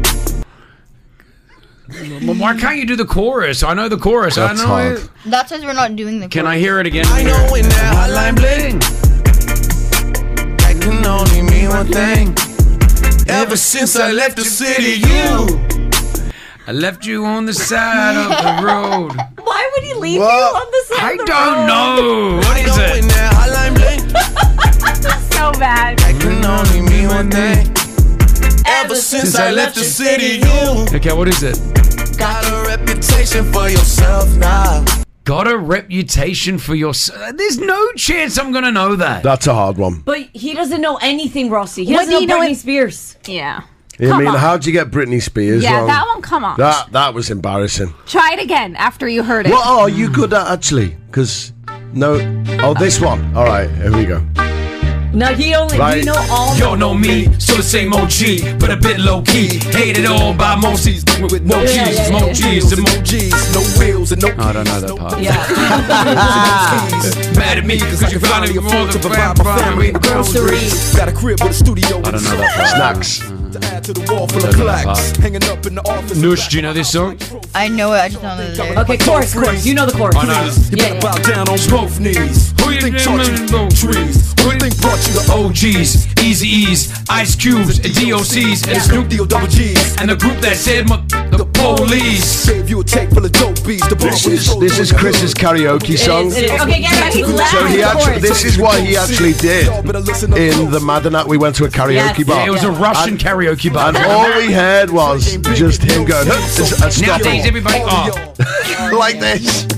Well, why can't you do the chorus? I know the chorus. That's I know hard. it. That's because we're not doing the. Can I hear it again? I know when that hotline bling. That can only mean one thing. Ever since I left the city, you. I left you on the side of the road. Why would he leave What? you on the side I of the don't road? know. What I is know when it? that hotline bling. So bad. That can only mean one thing. Ever since I left the city, you. Okay, what is it? Got a reputation for yourself now. Got a reputation for yourself. There's no chance I'm gonna know that. That's a hard one. But he doesn't know anything, Rossi. He What doesn't do you know know Britney it- Spears. Yeah. I Come mean, on. how'd you get Britney Spears Yeah, wrong? that one, come on. That was embarrassing. Try it again after you heard it. What are you good at, actually? Because, no... Oh, this one. All right, here we go. No, he only Right. you know all. Y'all know me, so the same OG, but a bit low key. Hated all by Moses with no Yeah, G's, yeah, more yeah. G's, and more G's, no wheels and no. I don't know that part. Yeah. Mad at me because you finally Can't more afford to than provide my family with groceries. Got a crib with a studio. I don't know that part. Snacks. To add to the wall full of Don't know that plaques. part. Hanging up in the office. Nush, do you know this song? I know it. I just don't know the lyrics. Okay, chorus. You know the chorus. I know. You Yeah, better yeah. bow down on both knees. Who you think taught you to trees? Who you think brought you to OGs, Easy E's, Ice Cubes, and DOC's, and Snoop Deal Double G's? and the group that said the police. Gave you a tape full of dope beats. This is Chris's karaoke song. It is. Okay, get back. He's loud. So he actually, Chorus. this is what he actually did in the Madinat. We went to a karaoke Yes. bar. Yeah, it was a Russian karaoke bar. And all we heard was just him going, and stopping. Nowadays, everybody. Oh. Like this.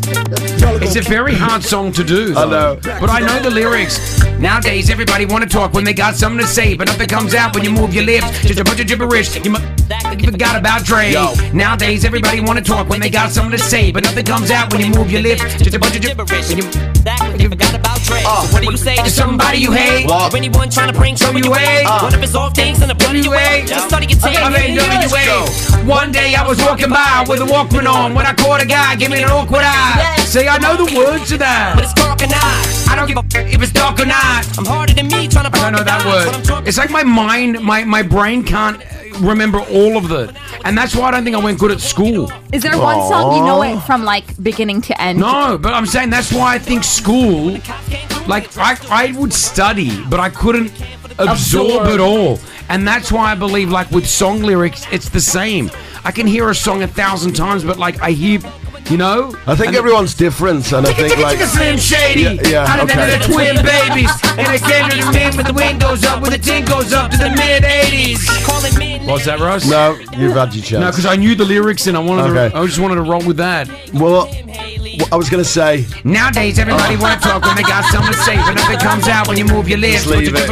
It's a very hard song to do, though. I know. But I know the lyrics. Nowadays, everybody want to talk when they got something to say, but nothing comes out when you move your lips. Just a bunch of gibberish. You forgot about Dre. Nowadays, everybody want to talk when they got something to say, but nothing comes out when you move your lips. Just a bunch of gibberish. You forgot about Dre. What do you say to somebody you hate? Or anyone trying to bring trouble your way? One of his off things in the WA. Just thought he could take WA. One day I was walking by with a Walkman on when I caught a guy, give me an awkward eye. Say I know the words to that, but it's dark or not. I don't give a if it's dark or not. I'm harder than me trying to. I don't know that word. It's like my mind, my brain can't remember all of it, and that's why I don't think I went good at school. Is there one song you know it from like beginning to end? No, but I'm saying that's why I think school, like I would study, but I couldn't absorb it all. And that's why I believe, like, with song lyrics, it's the same. I can hear a song 1,000 times, but, like, I hear, you know? I think everyone's different, and I think, like... Slim Shady, out of them, the twin babies, and I came to the man with the windows up, with the tin goes up to the mid-80s. What's that, Ross? No, you've had your chance. No, because I knew the lyrics, and I just wanted to roll with that. Well, I was going to say... Nowadays, everybody want to talk when they got something to say, but nothing comes out when you move your lips. Leave it.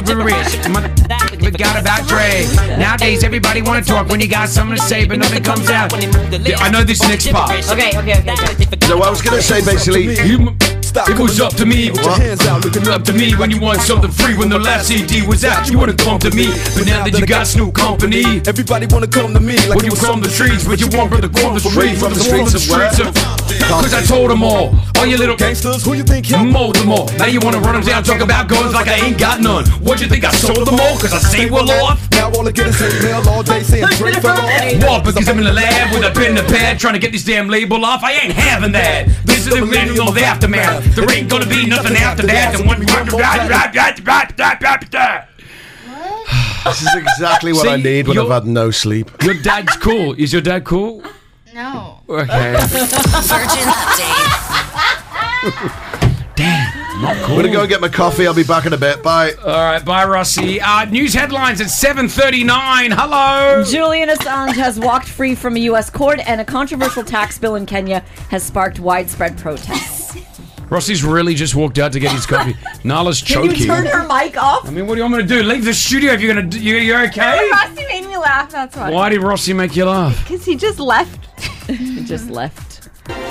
Forgot about Dre. Nowadays, everybody want to talk when you got something to say, but nothing comes out. I know this next part. Okay. No, I was going to say, basically... It was up to me, put your hands out, looking up to me when you want something free. When the last CD was out, you wouldn't come to me, but now that you got Snoop Company, everybody wanna come to me. Like when you from the streets, but you want from the streets, from the streets of. Cause I told them all you little gangsters, who you think you mold them all? Now you wanna run them down, talk about guns like I ain't got none. What you think I sold them all? Cause I say well off. Now all I get is hate mail all day saying Dre fell off. What? Because I'm in the lab with a pen and a pad trying to get this damn label off. I ain't having that. This is the middle of the aftermath. There ain't gonna be nothing after that. And one This is exactly what I need when I've had no sleep. Your dad's cool. Is your dad cool? No. Okay. Virgin update. Damn, not cool. I'm gonna go and get my coffee. I'll be back in a bit. Bye. All right, bye, Rossi. News headlines at 7:39. Hello. Julian Assange has walked free from a U.S. court, and a controversial tax bill in Kenya has sparked widespread protests. Rossi's really just walked out to get his coffee. Nala's choking. Can you turn her mic off? I mean, what do you want me to do? Leave the studio if you're gonna. You're okay? Rossi made me laugh. That's why. Why did Rossi make you laugh? Because he just left. He just left.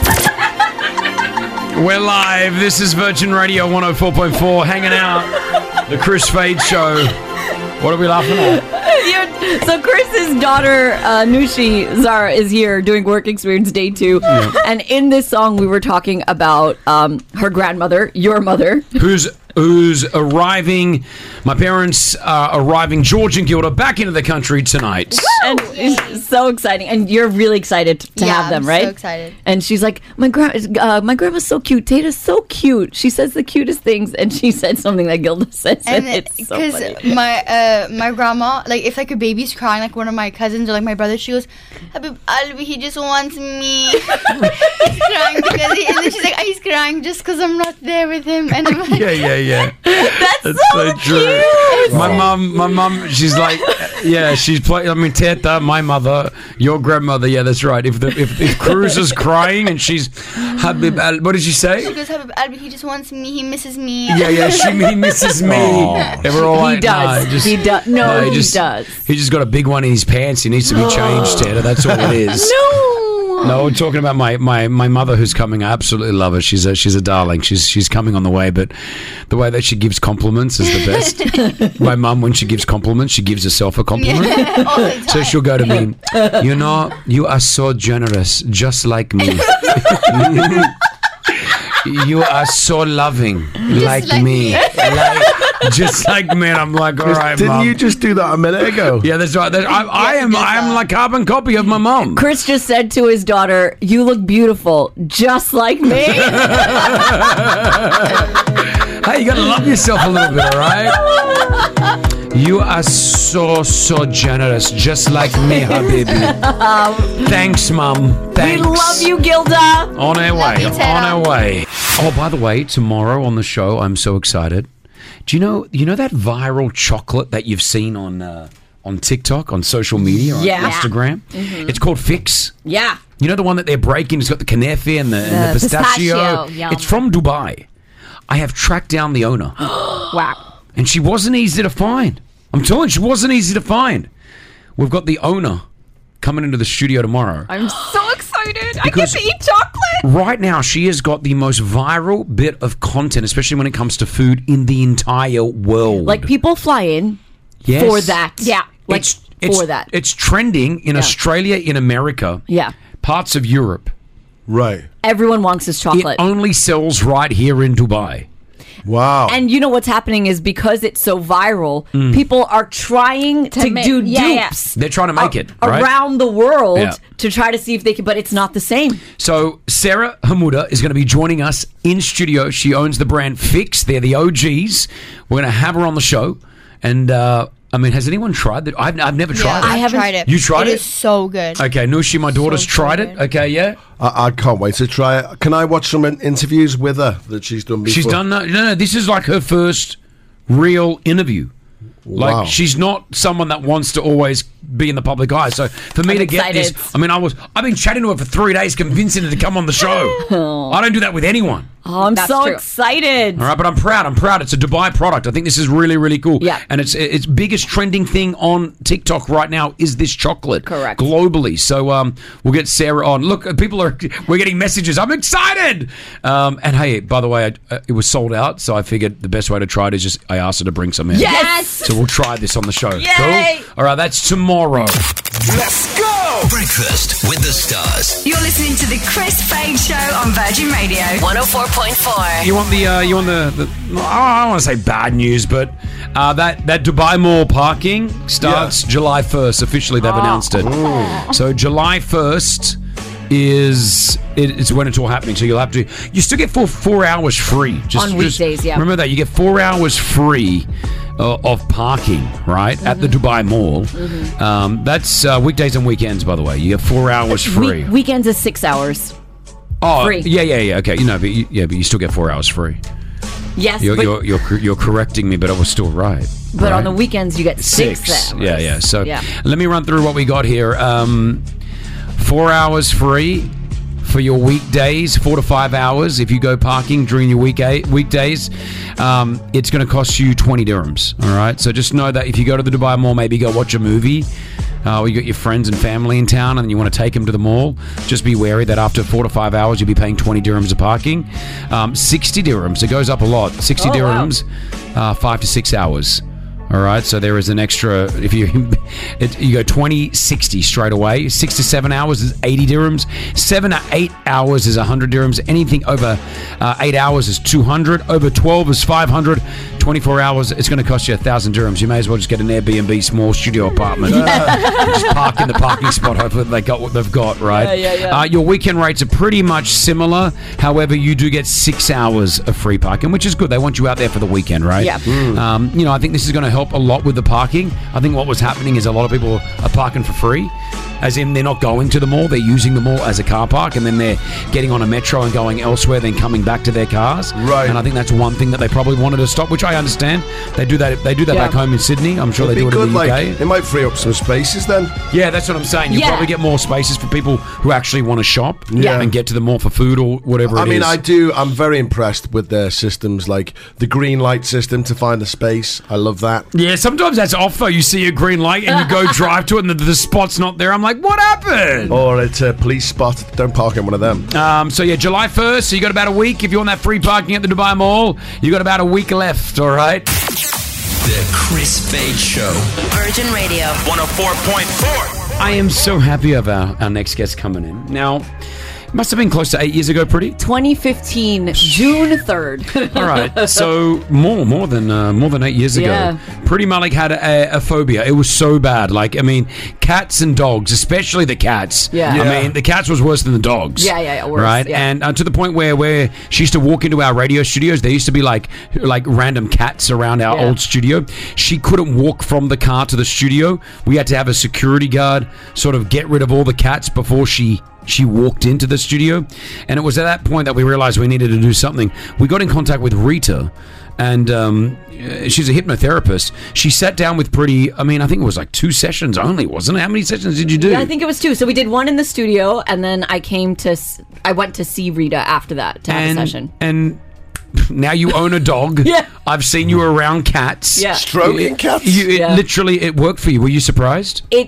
We're live. This is Virgin Radio 104.4, hanging out. The Chris Fade Show. What are we laughing at? So Chris's daughter, Nushi Zara, is here doing work experience day 2. Yeah. And in this song, we were talking about her grandmother, your mother. Who's arriving, my parents are arriving, George and Gilda, back into the country tonight. And it's so exciting. And you're really excited to have them, right? I'm so excited. And she's like, my grandma's so cute. Tata's so cute. She says the cutest things. And she said something that Gilda says. And it's so funny. Because my grandma, like, if like a baby's crying, like one of my cousins or like my brother, she goes, Habib Albi, he just wants me. He's crying because and then she's like, he's crying just because I'm not there with him. And I'm like, Yeah. That's so true. cute. My mum, she's like, she's playing. I mean, Teta, my mother, your grandmother. Yeah, that's right. If Cruz is crying and she's Habib Al, what did she say? She goes, Habib Albi, he just wants me. He misses me. Yeah, he misses me. And we're all like, he does. No, he does. He just got a big one in his pants. He needs to be changed, Teta. That's all it is. No, we're talking about my mother who's coming. I absolutely love her. She's a darling. She's coming on the way, but the way that she gives compliments is the best. My mum, when she gives compliments, she gives herself a compliment. So she'll go to me, you are so generous, just like me. You are so loving, like me. Just like me. And I'm like, all right, Didn't Mom. you just do that a minute ago? Yeah, that's right. I am like carbon copy of my mom. Chris just said to his daughter, you look beautiful, just like me. Hey, you gotta love yourself a little bit, all right? You are so generous, just like me, Habibi. Thanks, Mum. Thanks. We love you, Gilda. On our way. Oh, by the way, tomorrow on the show, I'm so excited. Do you know that viral chocolate that you've seen on TikTok, on social media, on Instagram? Mm-hmm. It's called Fix. Yeah. You know the one that they're breaking? It's got the knafe and the pistachio. Yum. It's from Dubai. I have tracked down the owner. Wow. And she wasn't easy to find. I'm telling you, she wasn't easy to find. We've got the owner coming into the studio tomorrow. I'm so excited. Because I get to eat chocolate. Right now, she has got the most viral bit of content, especially when it comes to food in the entire world. Like, people fly in Yes. for that. Yeah. Like, for that. It's trending in Australia, in America, Yeah. parts of Europe. Right. Everyone wants this chocolate. It only sells right here in Dubai. Wow. And you know what's happening is because it's so viral, Mm. people are trying to do dupes. They're trying to make it, right? around the world Yeah. to try to see if they can, but it's not the same. So Sarah Hamuda is going to be joining us in studio. She owns the brand Fix. They're the OGs. We're going to have her on the show. And, I mean, has anyone tried that? I've never tried it. I haven't tried it. You tried it? It is so good. Okay, Nushi, my daughter's tried it. Okay, yeah. I can't wait to try it. Can I watch some interviews with her that she's done before? She's done that. No, this is like her first real interview. Wow. Like, she's not someone that wants to always be in the public eye. So for me I'm to get excited. this, I mean, I've been chatting to her for 3 days, convincing her to come on the show. I don't do that with anyone. Oh, I'm That's so true. excited. All right, but I'm proud. It's a Dubai product. I think this is really, really cool. Yeah. And its biggest trending thing on TikTok right now is this chocolate. Correct. Globally. So we'll get Sarah on. Look, we're getting messages. I'm excited. And hey, by the way, it was sold out, so I figured the best way to try it is just I asked her to bring some in. Yes! So we'll try this on the show. Yay! Cool? All right, that's tomorrow. Let's go! Breakfast with the Stars. You're listening to the Chris Fade Show on Virgin Radio 104.4. You want the I don't want to say bad news, but that Dubai Mall parking starts July 1st. Officially, they've announced it. So July 1st is when it's all happening. So you still get 4 hours free On weekdays, yeah. Remember that you get 4 hours free of parking, right, at the Dubai Mall. That's weekdays and weekends, by the way. You get 4 hours free. Weekends is 6 hours. Oh, free. yeah. Okay, but you still get 4 hours free. Yes, You're correcting me, but I was still right. but on the weekends you get 6 hours. Yeah. So let me run through what we got here. 4 hours free for your weekdays, 4 to 5 hours. If you go parking during your weekdays, it's going to cost you 20 dirhams. All right. So just know that if you go to the Dubai Mall, maybe go watch a movie. Or you got your friends and family in town and you want to take them to the mall, just be wary that after 4 to 5 hours you'll be paying 20 dirhams of parking. 60 dirhams, it goes up a lot. 60 dirhams, 5 to 6 hours. All right, so there is an extra. If you go 20, 60 straight away. 6 to 7 hours is 80 dirhams. 7 to 8 hours is 100 dirhams. Anything over 8 hours is 200. Over 12 is 500. 24 hours, it's going to cost you 1,000 dirhams. You may as well just get an Airbnb small studio apartment. Just park in the parking spot. Hopefully they got what they've got, right? Yeah. Your weekend rates are pretty much similar. However, you do get 6 hours of free parking, which is good. They want you out there for the weekend, right? Yeah. I think this is going to help a lot with the parking. I think what was happening is a lot of people are parking for free, as in they're not going to the mall, they're using the mall as a car park, and then they're getting on a metro and going elsewhere, then coming back to their cars. Right. And I think that's one thing that they probably wanted to stop, which I understand. They do that back home in Sydney. I'm sure they do it in the UK. It might free up some spaces then. Yeah, that's what I'm saying. You'll probably get more spaces for people who actually want to shop and get to the mall for food or whatever it is. I'm very impressed with their systems, like the green light system to find the space. I love that. Yeah, sometimes that's off though. You see a green light and you go drive to it and the spot's not there. I'm like, what happened? Or it's a police spot. Don't park in one of them. July 1st, so you got about a week. If you want that free parking at the Dubai Mall, you got about a week left, all right? The Chris Fade Show. Virgin Radio 104.4. I am so happy of our next guest coming in. Now, it must have been close to 8 years ago, Pretty? 2015, June 3rd. All right, so more than 8 years ago. Yeah. Pretty Malik had a phobia. It was so bad. Like, I mean, cats and dogs, especially the cats. Yeah. I mean, the cats was worse than the dogs. Yeah, worse. Right, yeah. and to the point where she used to walk into our radio studios, there used to be like random cats around our old studio. She couldn't walk from the car to the studio. We had to have a security guard sort of get rid of all the cats before she walked into the studio. And it was at that point that we realized we needed to do something. We got in contact with Rita, and she's a hypnotherapist. She sat down with Pretty. I mean, I think it was like 2 sessions only, wasn't it? How many sessions did you do? Yeah, I think it was 2. So we did 1 in the studio, and then I went to see Rita after that to have a session. And now you own a dog. Yeah. I've seen you around cats. Yeah. Stroking cats? Literally, it worked for you. Were you surprised? It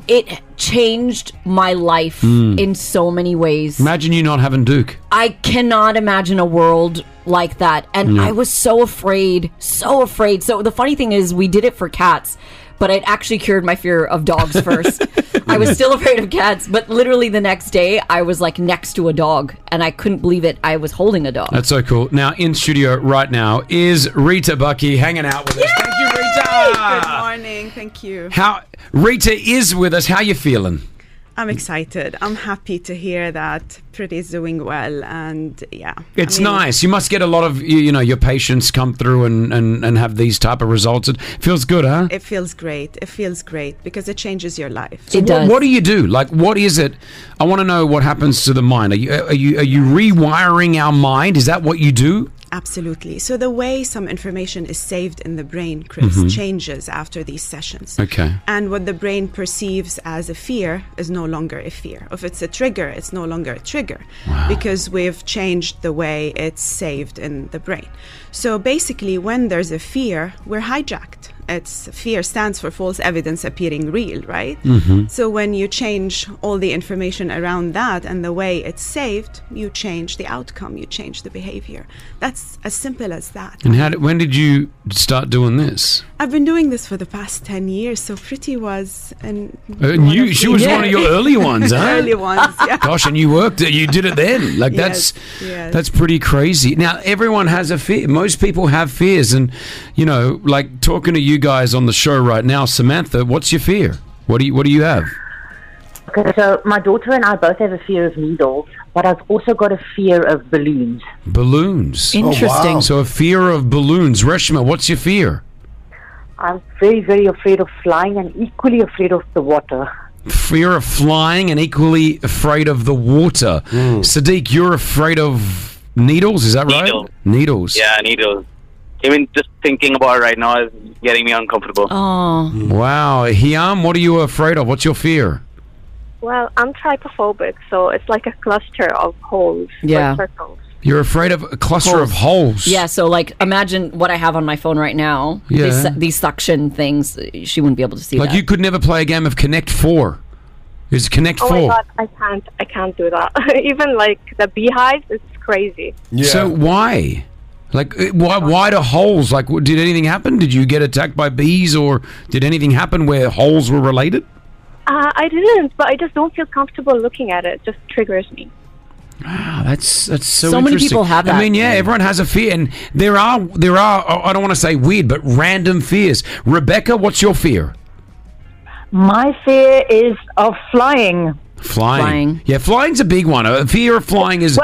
changed my life in so many ways. Imagine you not having Duke. I cannot imagine a world like that. And I was so afraid. So the funny thing is, we did it for cats, but it actually cured my fear of dogs first. I was still afraid of cats, but literally the next day, I was like next to a dog, and I couldn't believe it. I was holding a dog. That's so cool. Now, in studio right now is Rita Bucky hanging out with us. Thank you, Rita. Good morning. Thank you. Rita is with us. How you feeling? I'm excited. I'm happy to hear that Pretty is doing well, and It's nice. You must get a lot of your patients come through and have these type of results. It feels good, huh? It feels great. It feels great because it changes your life. So what do you do? Like, what is it? I want to know what happens to the mind. Are you rewiring our mind? Is that what you do? Absolutely. So the way some information is saved in the brain, Chris, changes after these sessions. Okay. And what the brain perceives as a fear is no longer a fear. If it's a trigger, it's no longer a trigger. Wow. Because we've changed the way it's saved in the brain. So basically, when there's a fear, we're hijacked. Fear stands for false evidence appearing real, right? So when you change all the information around that and the way it's saved, you change the outcome, you change the behavior. That's as simple as that. And when did you start doing this? I've been doing this for the past 10 years, so Pretty was she was one of your early ones, huh? Early ones, yeah. Gosh, and you did it then. Like Yes. that's pretty crazy. Now everyone has a fear. Most people have fears, and like talking to you guys on the show right now, Samantha, what's your fear? What do you have? Okay, so my daughter and I both have a fear of needles, but I've also got a fear of balloons. Balloons. Interesting. Oh, wow. So a fear of balloons. Reshma, what's your fear? I'm very, very afraid of flying and equally afraid of the water. Fear of flying and equally afraid of the water. Sadiq, you're afraid of needles, is that right? Needles. Yeah, needles. Even just thinking about it right now is getting me uncomfortable. Oh. Wow. Hiam, what are you afraid of? What's your fear? Well, I'm trypophobic, so it's like a cluster of holes or circles. You're afraid of a cluster of holes. Yeah, so like imagine what I have on my phone right now. Yeah. These suction things, she wouldn't be able to see Like that. you could never play a game of Connect 4. Is Connect 4? Oh my God, I can't do that. Even like the beehives, it's crazy. Yeah. So why? Like, why do holes? Like, did anything happen? Did you get attacked by bees, or did anything happen where holes were related? I didn't, but I just don't feel comfortable looking at it. It just triggers me. Wow, that's so So many interesting. people have that. I mean, yeah, everyone has a fear, and there are. I don't want to say weird, but random fears. Rebecca, what's your fear? My fear is of flying. Flying. Yeah, flying's a big one. A fear of flying is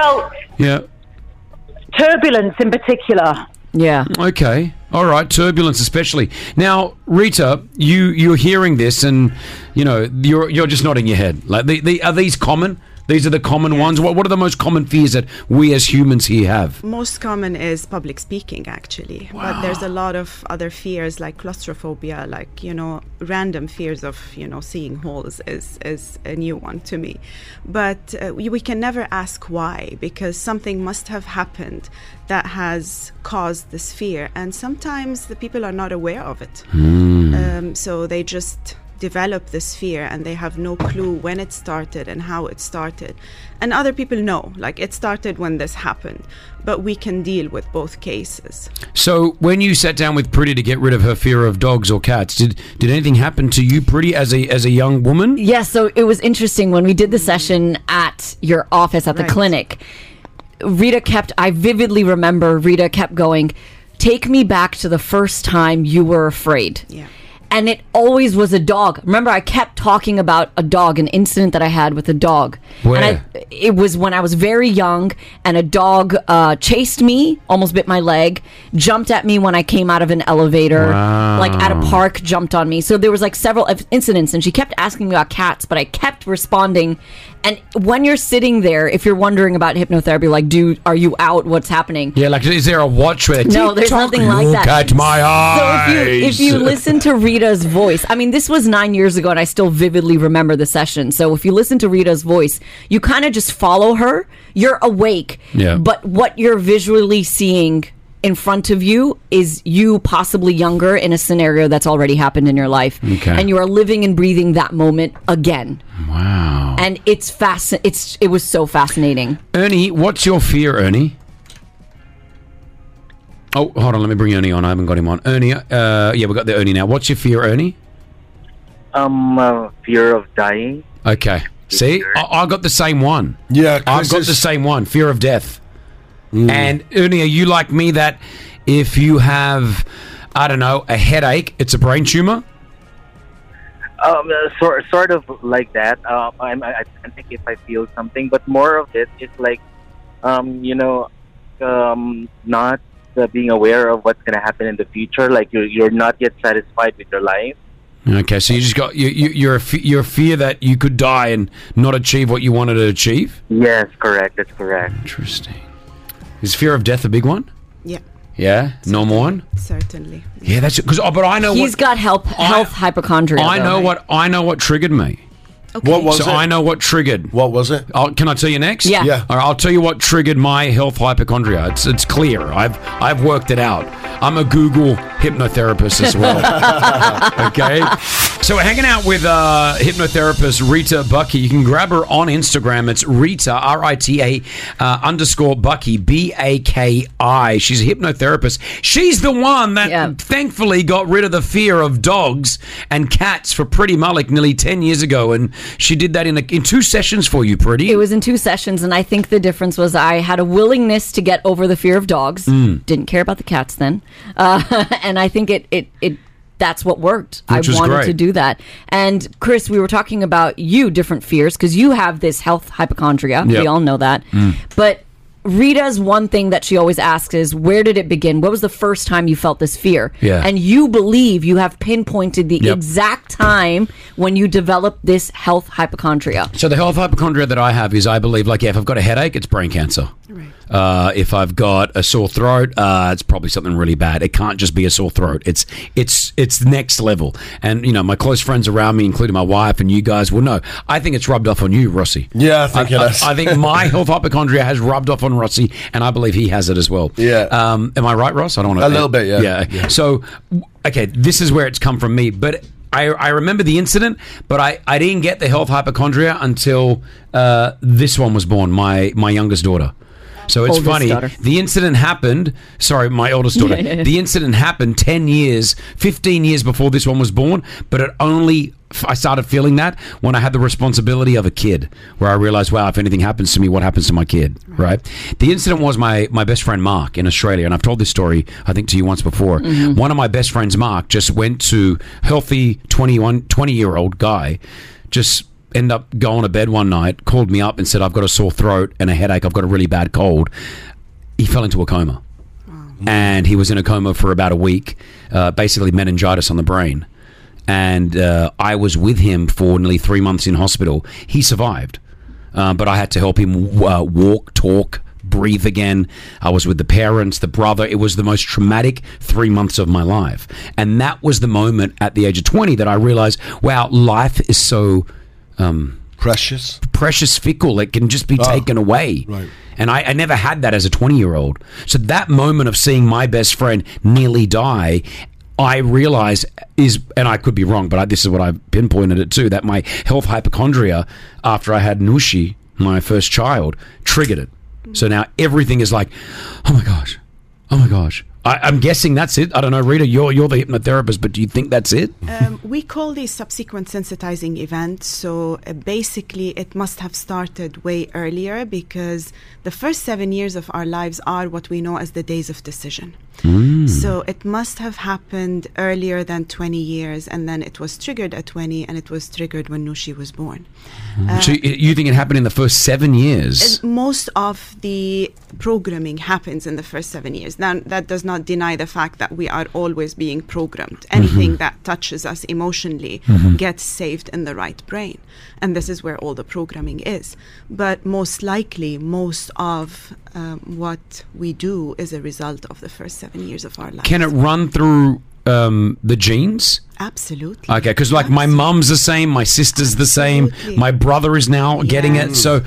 turbulence in particular. Yeah. Okay. All right. Turbulence, especially. Now, Rita, you're hearing this, and you're just nodding your head. Like, are these common? These are the common ones. What are the most common fears that we as humans here have? Most common is public speaking, actually. Wow. But there's a lot of other fears like claustrophobia, like, random fears of, seeing holes is a new one to me. But we can never ask why, because something must have happened that has caused this fear. And sometimes the people are not aware of it. So they just develop this fear and they have no clue when it started and how it started. And other people know, like, it started when this happened, but we can deal with both cases. So when you sat down with Pretty to get rid of her fear of dogs or cats, did anything happen to you, Pretty, as a young woman? Yeah, so it was interesting when we did the session at your office at the clinic. I vividly remember Rita kept going, "Take me back to the first time you were afraid." Yeah. And it always was a dog. Remember, I kept talking about a dog, an incident that I had with a dog. Where? And it was when I was very young, and a dog chased me, almost bit my leg, jumped at me when I came out of an elevator, like at a park, jumped on me. So there was like several incidents, and she kept asking me about cats, but I kept responding And when you're sitting there, if you're wondering about hypnotherapy, like, are you out? What's happening? Yeah, like, is there a watch where No, there's nothing like that. Look at my eyes. So if you listen to Rita's voice, I mean, this was 9 years ago, and I still vividly remember the session. So if you listen to Rita's voice, you kind of just follow her. You're awake, but what you're visually seeing in front of you is you possibly younger in a scenario that's already happened in your life. Okay. And you are living and breathing that moment again. Wow. And it's it was so fascinating. Ernie, what's your fear, Ernie? Oh, hold on, let me bring Ernie on. I haven't got him on. Ernie, yeah, we got the Ernie now. What's your fear, Ernie? Fear of dying. Okay. See, I got the same one. Yeah, I've got the same one. Fear of death. And Ernie, are you like me that if you have, I don't know, a headache, it's a brain tumor? Sort of like that. I think if I feel something, but more of it is like, not being aware of what's going to happen in the future. Like you're not yet satisfied with your life. Okay, so you just got you're a fear that you could die and not achieve what you wanted to achieve. Yes, correct. That's correct. Interesting. Is fear of death a big one? Yeah. Yeah, normal one. Certainly. Yeah, that's because. But I know he's got health hypochondria. I know what triggered me. Okay. What was it? I know what triggered. What was it? Can I tell you next? Yeah. All right, I'll tell you what triggered my health hypochondria. It's clear. I've worked it out. I'm a Google hypnotherapist as well. Okay. So we're hanging out with hypnotherapist Rita Bucky. You can grab her on Instagram. It's Rita, RITA _ Bucky, BAKI. She's a hypnotherapist. She's the one that thankfully got rid of the fear of dogs and cats for Pretty Malik nearly 10 years ago. And she did that in 2 sessions for you, Pretty. It was in 2 sessions, and I think the difference was I had a willingness to get over the fear of dogs. Didn't care about the cats then. And I think it that's what worked. I wanted to do that. And Chris, we were talking about different fears, because you have this health hypochondria. Yep. We all know that. But Rita's one thing that she always asks is, where did it begin? What was the first time you felt this fear? Yeah. And you believe you have pinpointed the exact time when you developed this health hypochondria. So the health hypochondria that I have is, I believe, like, if I've got a headache, it's brain cancer. Right. If I've got a sore throat, it's probably something really bad. It can't just be a sore throat. It's next level. And, my close friends around me, including my wife and you guys, will know. I think it's rubbed off on you, Rossi. Yeah, I think it is. I think my health hypochondria has rubbed off on Rossi, and I believe he has it as well. Yeah. Am I right, Ross? I don't want to... A little bit, yeah. Yeah. So, okay, this is where it's come from me, but... I remember the incident, but I didn't get the health hypochondria until this one was born, my youngest daughter. So it's Oldest funny. daughter. The incident happened. Sorry, my oldest daughter. Yeah. The incident happened 10 years, 15 years before this one was born. But I started feeling that when I had the responsibility of a kid, where I realized, wow, if anything happens to me, what happens to my kid, right? The incident was my best friend Mark in Australia, and I've told this story, I think, to you once before. One of my best friends, Mark, just went to healthy 20-year-old guy, just ended up going to bed one night, called me up and said, I've got a sore throat and a headache, I've got a really bad cold. He fell into a coma. And he was in a coma for about a week, basically meningitis on the brain. And I was with him for nearly 3 months in hospital. He survived, but I had to help him walk, talk, breathe again. I was with the parents, the brother. It was the most traumatic 3 months of my life. And that was the moment at the age of 20 that I realized, wow, life is so... precious, fickle. It can just be taken away. Right. And I never had that as a 20-year-old. So that moment of seeing my best friend nearly die, I realized and I could be wrong, but this is what I pinpointed it to, that my health hypochondria after I had Nushi, my first child, triggered it. So now everything is like, oh my gosh. I'm guessing that's it. I don't know, Rita, you're the hypnotherapist, but do you think that's it? We call these subsequent sensitizing events. So basically, it must have started way earlier, because the first 7 years of our lives are what we know as the days of decision. So it must have happened earlier than 20 years, and then it was triggered at 20, and it was triggered when Nushi was born. So you think it happened in the first 7 years? Most of the programming happens in the first 7 years. Now, that does not deny the fact that we are always being programmed. Anything that touches us emotionally gets saved in the right brain. And this is where all the programming is. But most likely, most of what we do is a result of the first 7 years of our life. Can it run through the genes? Absolutely. Okay, because like my mum's the same, my sister's the same, my brother is now getting it. So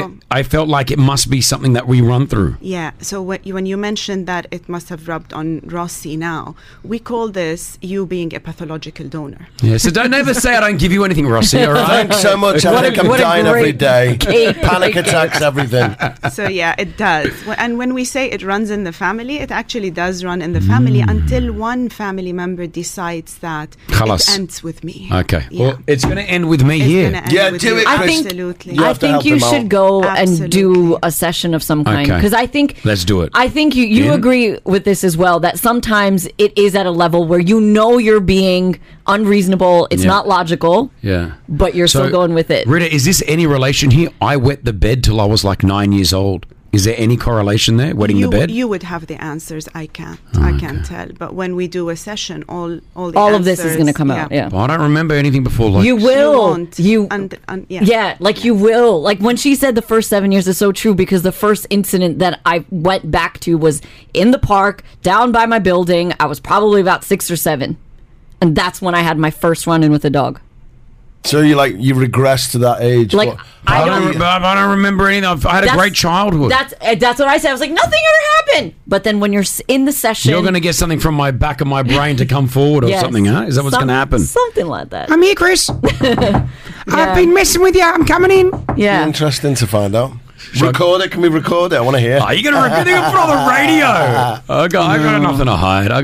I felt like it must be something that we run through. Yeah, so when you mentioned that it must have rubbed on Rossi now, we call this you being a pathological donor. Yeah, so don't ever say I don't give you anything, Rossi, all right? Thanks so much. I think I'm dying every day. Panic attacks, everything. So yeah, it does. And when we say it runs in the family, it actually does run in the family until one family member decides that Khalas. it ends with me. Okay. Yeah. Well, it's going to end with me here. Do it, Chris. Absolutely. I think you should go and do a session of some kind, Okay. because I think Let's do it. I think you In? agree with this as well, that sometimes it is at a level where you know you're being unreasonable, it's Yeah. not logical, Yeah. but you're still going with it. Rita, is this any relation here? I wet the bed till I was like 9 years old. Is there any correlation there, wetting the bed? You would have the answers. I can't. I can't tell. But when we do a session, all the All of this is answers- going to come out. Yeah. But I don't remember anything before. Like, You will. won't. You yeah. like you will. Like when she said the first 7 years is so true, because the first incident that I went back to was in the park down by my building. I was probably about 6 or 7, and that's when I had my first run-in with a dog. So you regress to that age. Like, What- I don't- I don't remember anything. I had a great childhood. That's what I said. I was like, nothing ever happened. But then when you're in the session, You're going to get something from my back of my brain to come forward or Yes. something, huh? Is that what's going to happen? Something like that. I'm here, Chris. I've been messing with you. I'm coming in. Yeah. Interesting to find out. Record it. Can we record it? I want to hear. Are you going to record it on the radio? I got nothing to hide.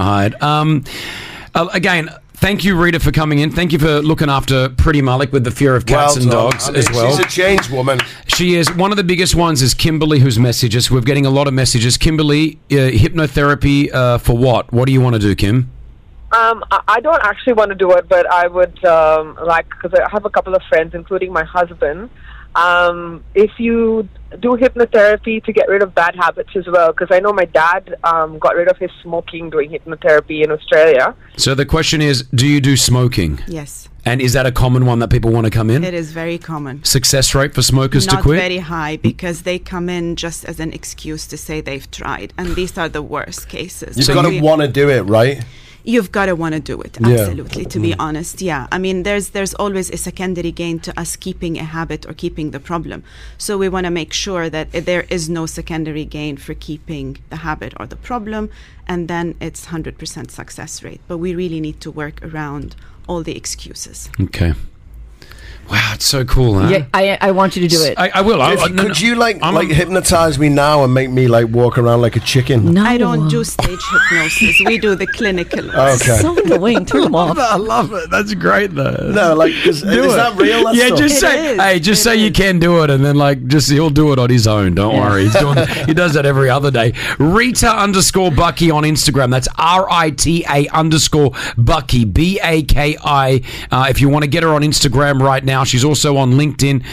Again, thank you, Rita, for coming in. Thank you for looking after Pretty Malik with the fear of cats and dogs as well. She's a changed woman. She is. One of the biggest ones is Kimberly, who's messaged us. We're getting a lot of messages. Kimberly, hypnotherapy for what? What do you want to do, Kim? I don't actually want to do it, but I would because I have a couple of friends, including my husband. If you do hypnotherapy to get rid of bad habits as well, because I know my dad got rid of his smoking doing hypnotherapy in Australia. So the question is, do you do smoking? Yes. And is that a common one that people want to come in? It is very common. Success rate for smokers Not to quit? very high, because they come in just as an excuse to say they've tried, and these are the worst cases. You've got to want to do it, right? You've got to want to do it, Yeah. absolutely, to be honest. Yeah, I mean, there's always a secondary gain to us keeping a habit or keeping the problem. So we want to make sure that there is no secondary gain for keeping the habit or the problem, and then it's 100% success rate. But we really need to work around all the excuses. Okay. Wow, it's so cool, huh? Yeah, I want you to do it. I will. Could you hypnotize me now and make me walk around like a chicken? No. I don't do stage hypnosis. We do the clinical ones. Okay. So annoying. Turn them off. I love it. That's great, though. No, is that real? That Yeah, stuff? just say, hey, just say you can do it, and then he'll do it on his own. Don't worry, he does that every other day. Rita_Bucky on Instagram. That's RITA_Bucky BAKI. If you want to get her on Instagram right now, she's also on LinkedIn.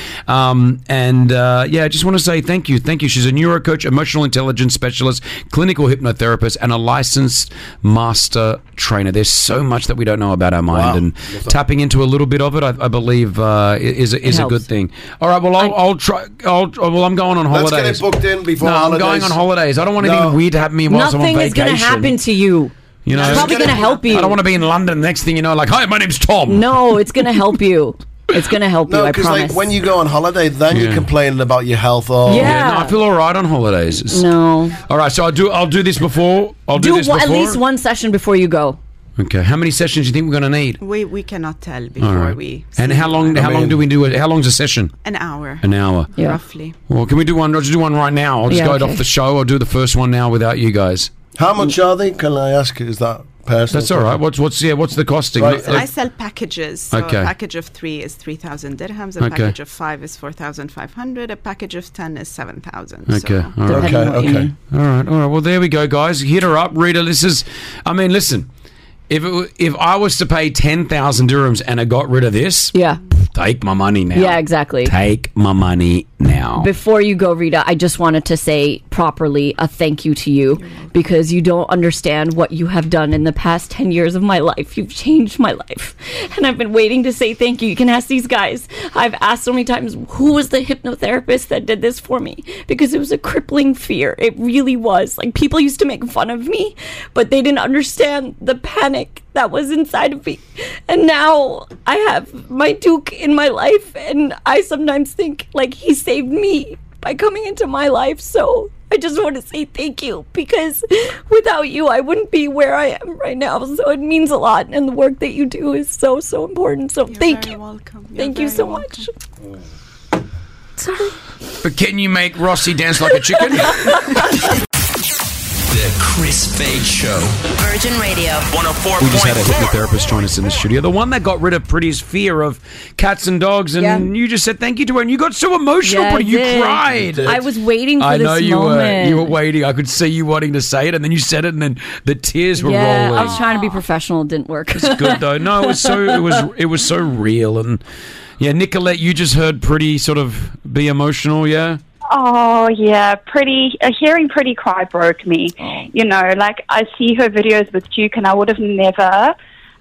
I just want to say thank you. She's a neurocoach, emotional intelligence specialist, clinical hypnotherapist, and a licensed master trainer. There's so much that we don't know about our mind, and tapping into a little bit of it, I believe, is a good thing. All right, well, I'll try. I'm going on holidays. Let's get it booked in before No, holidays. I'm going on holidays. I don't want anything weird to happen to me whilst I'm on Nothing vacation. is going to happen to you. You know, it's probably going to help you. I don't want to be in London. Next thing you know, hi, my name's Tom. No, it's going to help you. It's going to help you, I promise. when you go on holiday, then you're complaining about your health. Yeah. No, I feel all right on holidays. No. All right, so I'll do this before. At least one session before you go. Okay. How many sessions do you think we're going to need? We cannot tell All before right. we. And how long do we do it? How long's a session? An hour. An hour. Yeah. Roughly. Well, can we do one? I'll just do one right now. I'll just go off the show. I'll do the first one now without you guys. How much are they? Can I ask? Is that personal. That's all right. What's the costing? Right. So I sell packages. So Okay. a package of 3 is 3,000 dirhams. A Okay. package of 5 is 4,500. A package of 10 is 7,000. Okay. So. All right. Okay. All right. Well, there we go, guys. Hit her up, Rita. Listen. If I was to pay 10,000 dirhams and I got rid of this, take my money now. Yeah, exactly. Take my money now. Before you go, Rita, I just wanted to say properly a thank you to you because you don't understand what you have done in the past 10 years of my life. You've changed my life. And I've been waiting to say thank you. You can ask these guys. I've asked so many times, who was the hypnotherapist that did this for me? Because it was a crippling fear. It really was. Like, people used to make fun of me, but they didn't understand the panic that was inside of me. And now I have my Duke in my life, and I sometimes think like he saved me by coming into my life. So I just want to say thank you, because without you I wouldn't be where I am right now. So it means a lot, and the work that you do is so important. So thank you. Thank you so much. Sorry. But can you make Rossi dance like a chicken? The Chris Fade Show. Virgin Radio. 104.4. We just had a hypnotherapist join us in the studio. The one that got rid of Pretty's fear of cats and dogs, and you just said thank you to her, and you got so emotional, Yeah, I Pretty. You did. cried. I was waiting for I this know you moment. were. You were waiting. I could see you wanting to say it, and then you said it, and then the tears were Yeah, rolling. I was trying to be professional. It didn't work. It's good though. No, it was so real, and yeah, Nicolette, you just heard Pretty sort of be emotional, yeah. Oh yeah, hearing Pretty cry broke me. You know, like I see her videos with Duke, and I would have never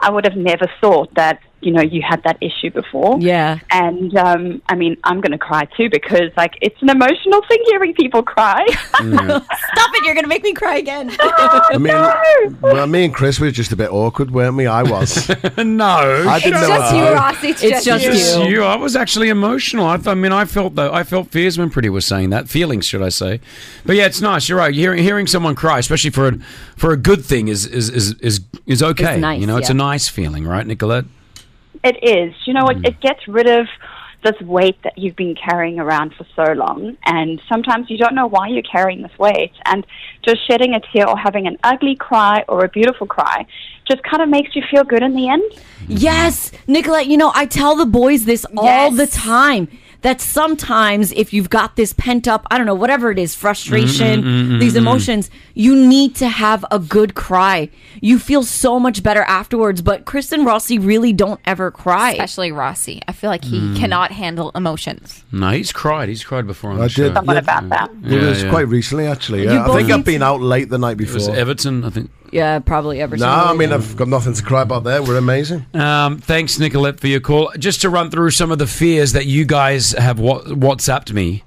thought that, you know, you had that issue before. Yeah. And I mean, I'm going to cry too, because like it's an emotional thing hearing people cry. Stop it! You're gonna make me cry again. I mean, well, me and Chris were just a bit awkward, weren't we? I was. No, I didn't know just what you, to do. Ross. It's It's just just you. you. I was actually emotional. I felt fears when Pretty was saying that. Feelings, should I say? But yeah, it's nice. You're right. Hearing someone cry, especially for a good thing, is okay. It's nice, you know, it's a yeah. nice feeling, right, Nicolette? It is. You know, it gets rid of this weight that you've been carrying around for so long, and sometimes you don't know why you're carrying this weight, and just shedding a tear or having an ugly cry or a beautiful cry just kind of makes you feel good in the end. Yes, Nicolette, you know, I tell the boys this all the time, that sometimes if you've got this pent up, I don't know, whatever it is, frustration, these emotions, you need to have a good cry. You feel so much better afterwards, but Chris and Rossi really don't ever cry. Especially Rossi. I feel like he cannot handle emotions. No, he's cried. He's cried before on the I show. did. Somewhat about that. It was Yeah. quite recently, actually. You Yeah. I both think need I've been out late the night It was before. Everton, I think. Yeah, probably Everton. No, I mean, I've got nothing to cry about there. We're amazing. Thanks, Nicolette, for your call. Just to run through some of the fears that you guys have WhatsApped me.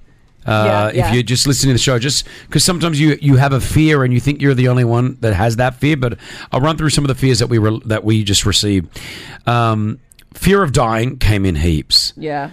If you're just listening to the show, just because sometimes you have a fear and you think you're the only one that has that fear, but I'll run through some of the fears that we just received. Fear of dying came in heaps. Yeah.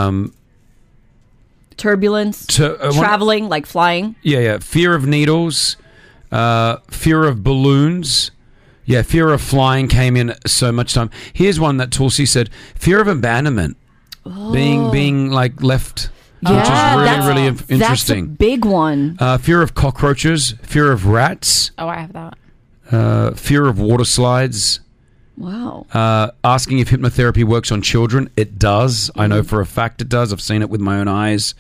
Turbulence. Traveling, like flying. Yeah. Fear of needles. Fear of balloons. Yeah, fear of flying came in so much time. Here's one that Tulsi said: fear of abandonment, being like left. Yeah, which is really interesting. That's a big one. Fear of cockroaches, fear of rats, Oh, I have that. fear of water slides. Wow. Asking if hypnotherapy works on children. It does. I know for a fact it does. I've seen it with my own eyes.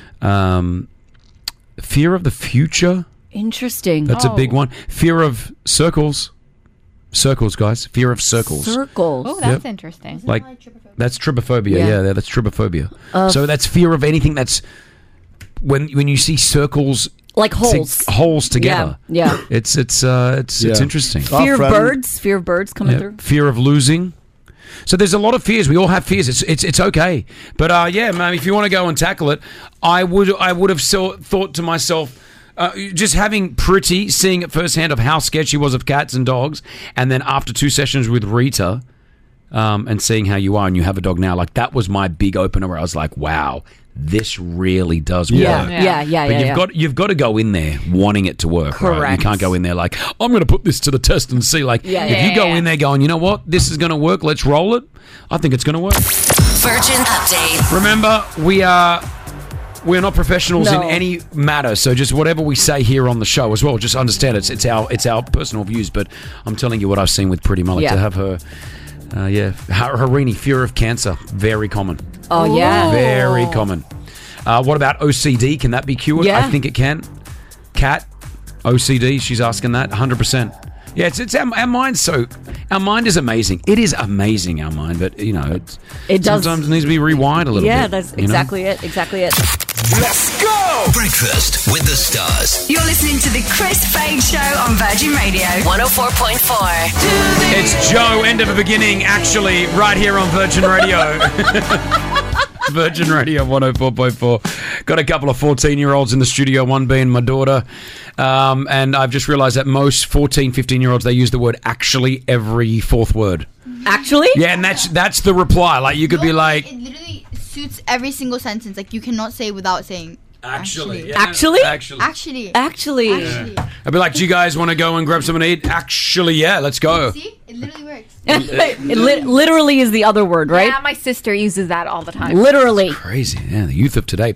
Fear of the future. Interesting. That's a big one. Fear of circles. Circles, guys. Fear of circles. Circles. Oh, that's interesting. Like that's trypophobia. Yeah, that's trypophobia. Uh, So that's fear of anything that's when you see circles like holes. holes together. Yeah. It's interesting. Fear of birds. Fear of birds coming through. Fear of losing. So there's a lot of fears. We all have fears. It's okay. But yeah, man, if you want to go and tackle it, I would have thought to myself. Just having Pretty, seeing it firsthand of how scared she was of cats and dogs, and then after 2 sessions with Rita, and seeing how you are and you have a dog now, like that was my big opener where I was like, wow, this really does work. Yeah. But you've got to go in there wanting it to work. Right? Correct. You can't go in there like, I'm going to put this to the test and see. Like, if you go in there going, you know what, this is going to work, let's roll it, I think it's going to work. Virgin Update. Remember, we are we're not professionals in No. any matter. So just whatever we say here on the show as well, just understand it's our personal views. But I'm telling you what I've seen with Pretty Malik. Yeah. To have her, Harini, fear of cancer, very common. Oh, yeah. Very common. What about OCD? Can that be cured? Yeah. I think it can. Cat, OCD, she's asking that, 100%. Yeah, it's our mind. Our mind is amazing. It is amazing, our mind, but It does sometimes needs to be rewired a little bit. Yeah, that's you know? exactly it. Exactly it. Let's go! Breakfast with the Stars. You're listening to the Chris Fade Show on Virgin Radio 104.4. It's Joe, end of a beginning, actually, right here on Virgin Radio. Virgin Radio 104.4. Got a couple of 14-year-olds in the studio, one being my daughter. And I've just realised that most 14, 15-year-olds, they use the word actually every fourth word. Actually? Yeah, and that's the reply. Like, you could be like... It literally suits every single sentence. Like, you cannot say without saying Actually. Yeah. Actually? Actually. I'd be like, do you guys want to go and grab something to eat? Actually, yeah, let's go. See? It literally works. It literally is the other word, right? Yeah, my sister uses that all the time. Literally. Crazy. Yeah, the youth of today.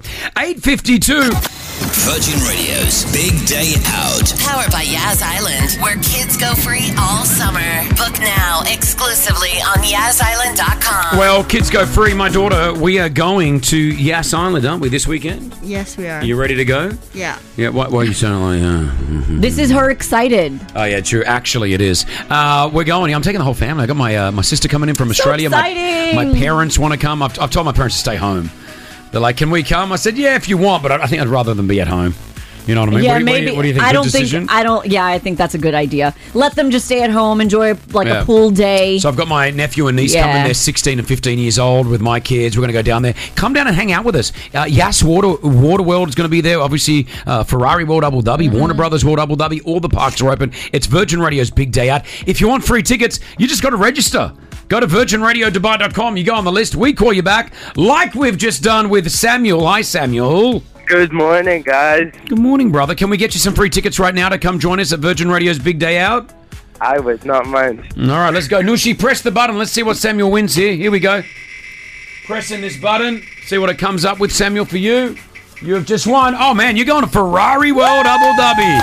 8:52. Virgin Radio's Big Day Out. Powered by Yas Island, where kids go free all summer. Book now exclusively on YasIsland.com. Well, kids go free. My daughter, we are going to Yas Island, aren't we, this weekend? Yes, we are. Are you ready to go? Yeah. Yeah, why are you sounding like... This is her excited. Oh, yeah, true. Actually, it is. We're going. I'm taking the whole family. I got my sister coming in from Australia. exciting. My parents want to come. I've told my parents to stay home. They're like, can we come? I said, yeah, if you want, but I think I'd rather them be at home. You know what I mean? Yeah, what do maybe. you think? I Good don't decision? think. I think that's a good idea. Let them just stay at home, enjoy Yeah. a pool day. So I've got my nephew and niece Yeah. coming. They're 16 and 15 years old with my kids. We're going to go down there. Come down and hang out with us. Yas Water World is going to be there. Obviously, Ferrari World Abu Dhabi, Warner Brothers World Abu Dhabi. All the parks are open. It's Virgin Radio's Big Day Out. If you want free tickets, you just got to register. Go to virginradiodubai.com. You go on the list. We call you back like we've just done with Samuel. Hi, Samuel. Good morning, guys. Good morning, brother. Can we get you some free tickets right now to come join us at Virgin Radio's Big Day Out? I would not mind. All right, let's go. Nushi, press the button. Let's see what Samuel wins here. Here we go. Pressing this button. See what it comes up with, Samuel, for you. You have just won. Oh, man, you're going to Ferrari World Abu Dhabi.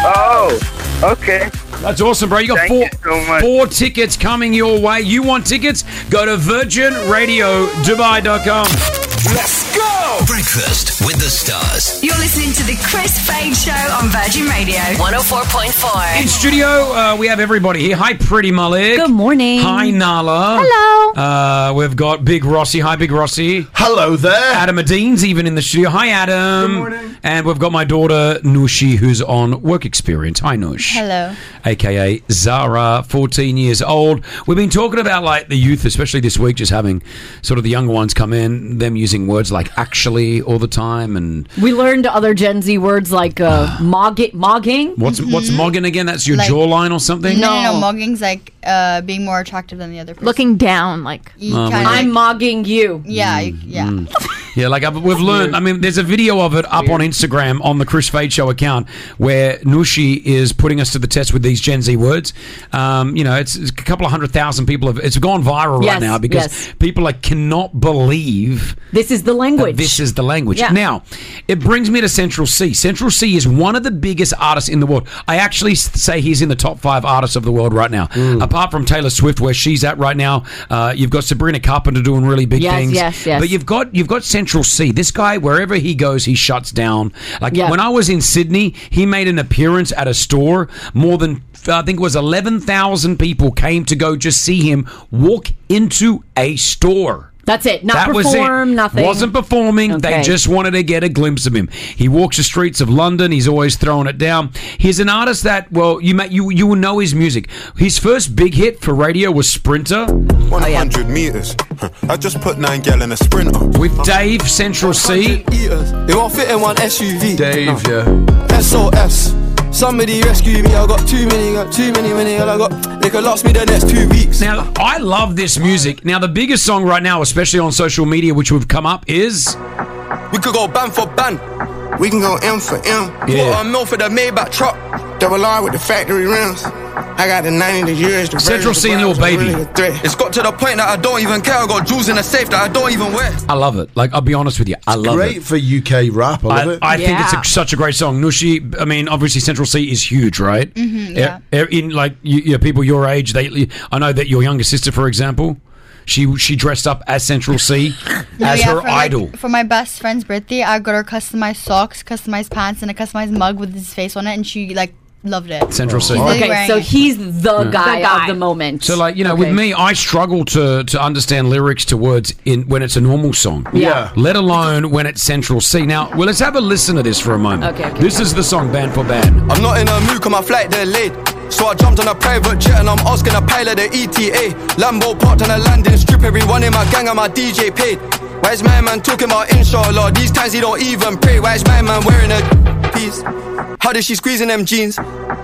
Oh, okay. That's awesome, bro. You got Thank you so much. four tickets coming your way. You want tickets? Go to virginradiodubai.com. Let's go! Breakfast with the Stars. You're listening to the Chris Fade Show on Virgin Radio 104.4. In studio, we have everybody here. Hi, Pretty Malik. Good morning. Hi, Nala. Hello. We've got Big Rossi. Hi, Big Rossi. Hello there. Adam Adeen's even in the studio. Hi, Adam. Good morning. And we've got my daughter, Nushi, who's on work experience. Hi, Nush. Hello. AKA Zara, 14 years old. We've been talking about like the youth, especially this week, just having sort of the younger ones come in, them using words like actually all the time. And We learned other Gen Z words like mogging. what's mogging again? That's your Like- jawline or something? No, mogging's like being more attractive than the other person. Looking down, like You Oh, kinda I'm mogging you. Yeah, Mm. Yeah, like we've learned. I mean, there's a video of it up on Instagram on the Chris Fade Show account where Nushi is putting us to the test with these Gen Z words. It's a couple of 100,000 people. It's gone viral right Yes, now because yes. people cannot believe This is the language. this is the language. Yeah. Now, it brings me to Central C. Central C is one of the biggest artists in the world. I actually say he's in the top 5 artists of the world right now. Apart from Taylor Swift, where she's at right now, you've got Sabrina Carpenter doing really big Yes, things. yes, yes. But you've got Central C. This guy, wherever he goes, he shuts down. Like Yeah. when I was in Sydney, he made an appearance at a store. More than I think it was 11,000 people came to go just see him walk into a store. That's it. Not That perform, was it. nothing. Wasn't performing. They Okay. just wanted to get a glimpse of him. He walks the streets of London. He's always throwing it down. He's an artist that, well, you will know his music. His first big hit for radio was Sprinter 100 meters. I just put 9 gal in a sprinter. with Dave, Central C. It won't fit in one SUV. Dave, yeah. SOS. Somebody rescue me. I got too many. I got. They could last me the next 2 weeks. Now, I love this music. Now, the biggest song right now, especially on social media, which we've come up, is... We could go ban for ban. We can go M for M. Yeah. Put a mil for the Maybach truck. Double R with the factory rims. I got the 90 the years. The Central C and Lil Baby. It's got to the point that I don't even care. I got jewels in the safe that I don't even wear. I love it. Like, I'll be honest with you. I love Great it. for UK rap. I love it. I think it's such a great song. Nushi, I mean, obviously Central C is huge, right? Yeah. In like people your age, I know that your younger sister, for example, she dressed up as Central C as her idol. For my best friend's birthday, I got her customized socks, customized pants, and a customized mug with his face on it, and she loved it. Central C. Okay, so he's the guy of the moment. So, like, with me, I struggle to understand lyrics to words when it's a normal song. Yeah. Let alone when it's Central C. Now, well, let's have a listen to this for a moment. Okay. This is the song Band for Band. I'm not in a mood 'cause my flight delayed. So I jumped on a private jet and I'm asking a pilot the ETA. Lambo parked on a landing strip, everyone in my gang and my DJ paid. Why is my man talking about inshallah? These times he don't even pray. Why is my man wearing a piece? How did she squeeze in them jeans?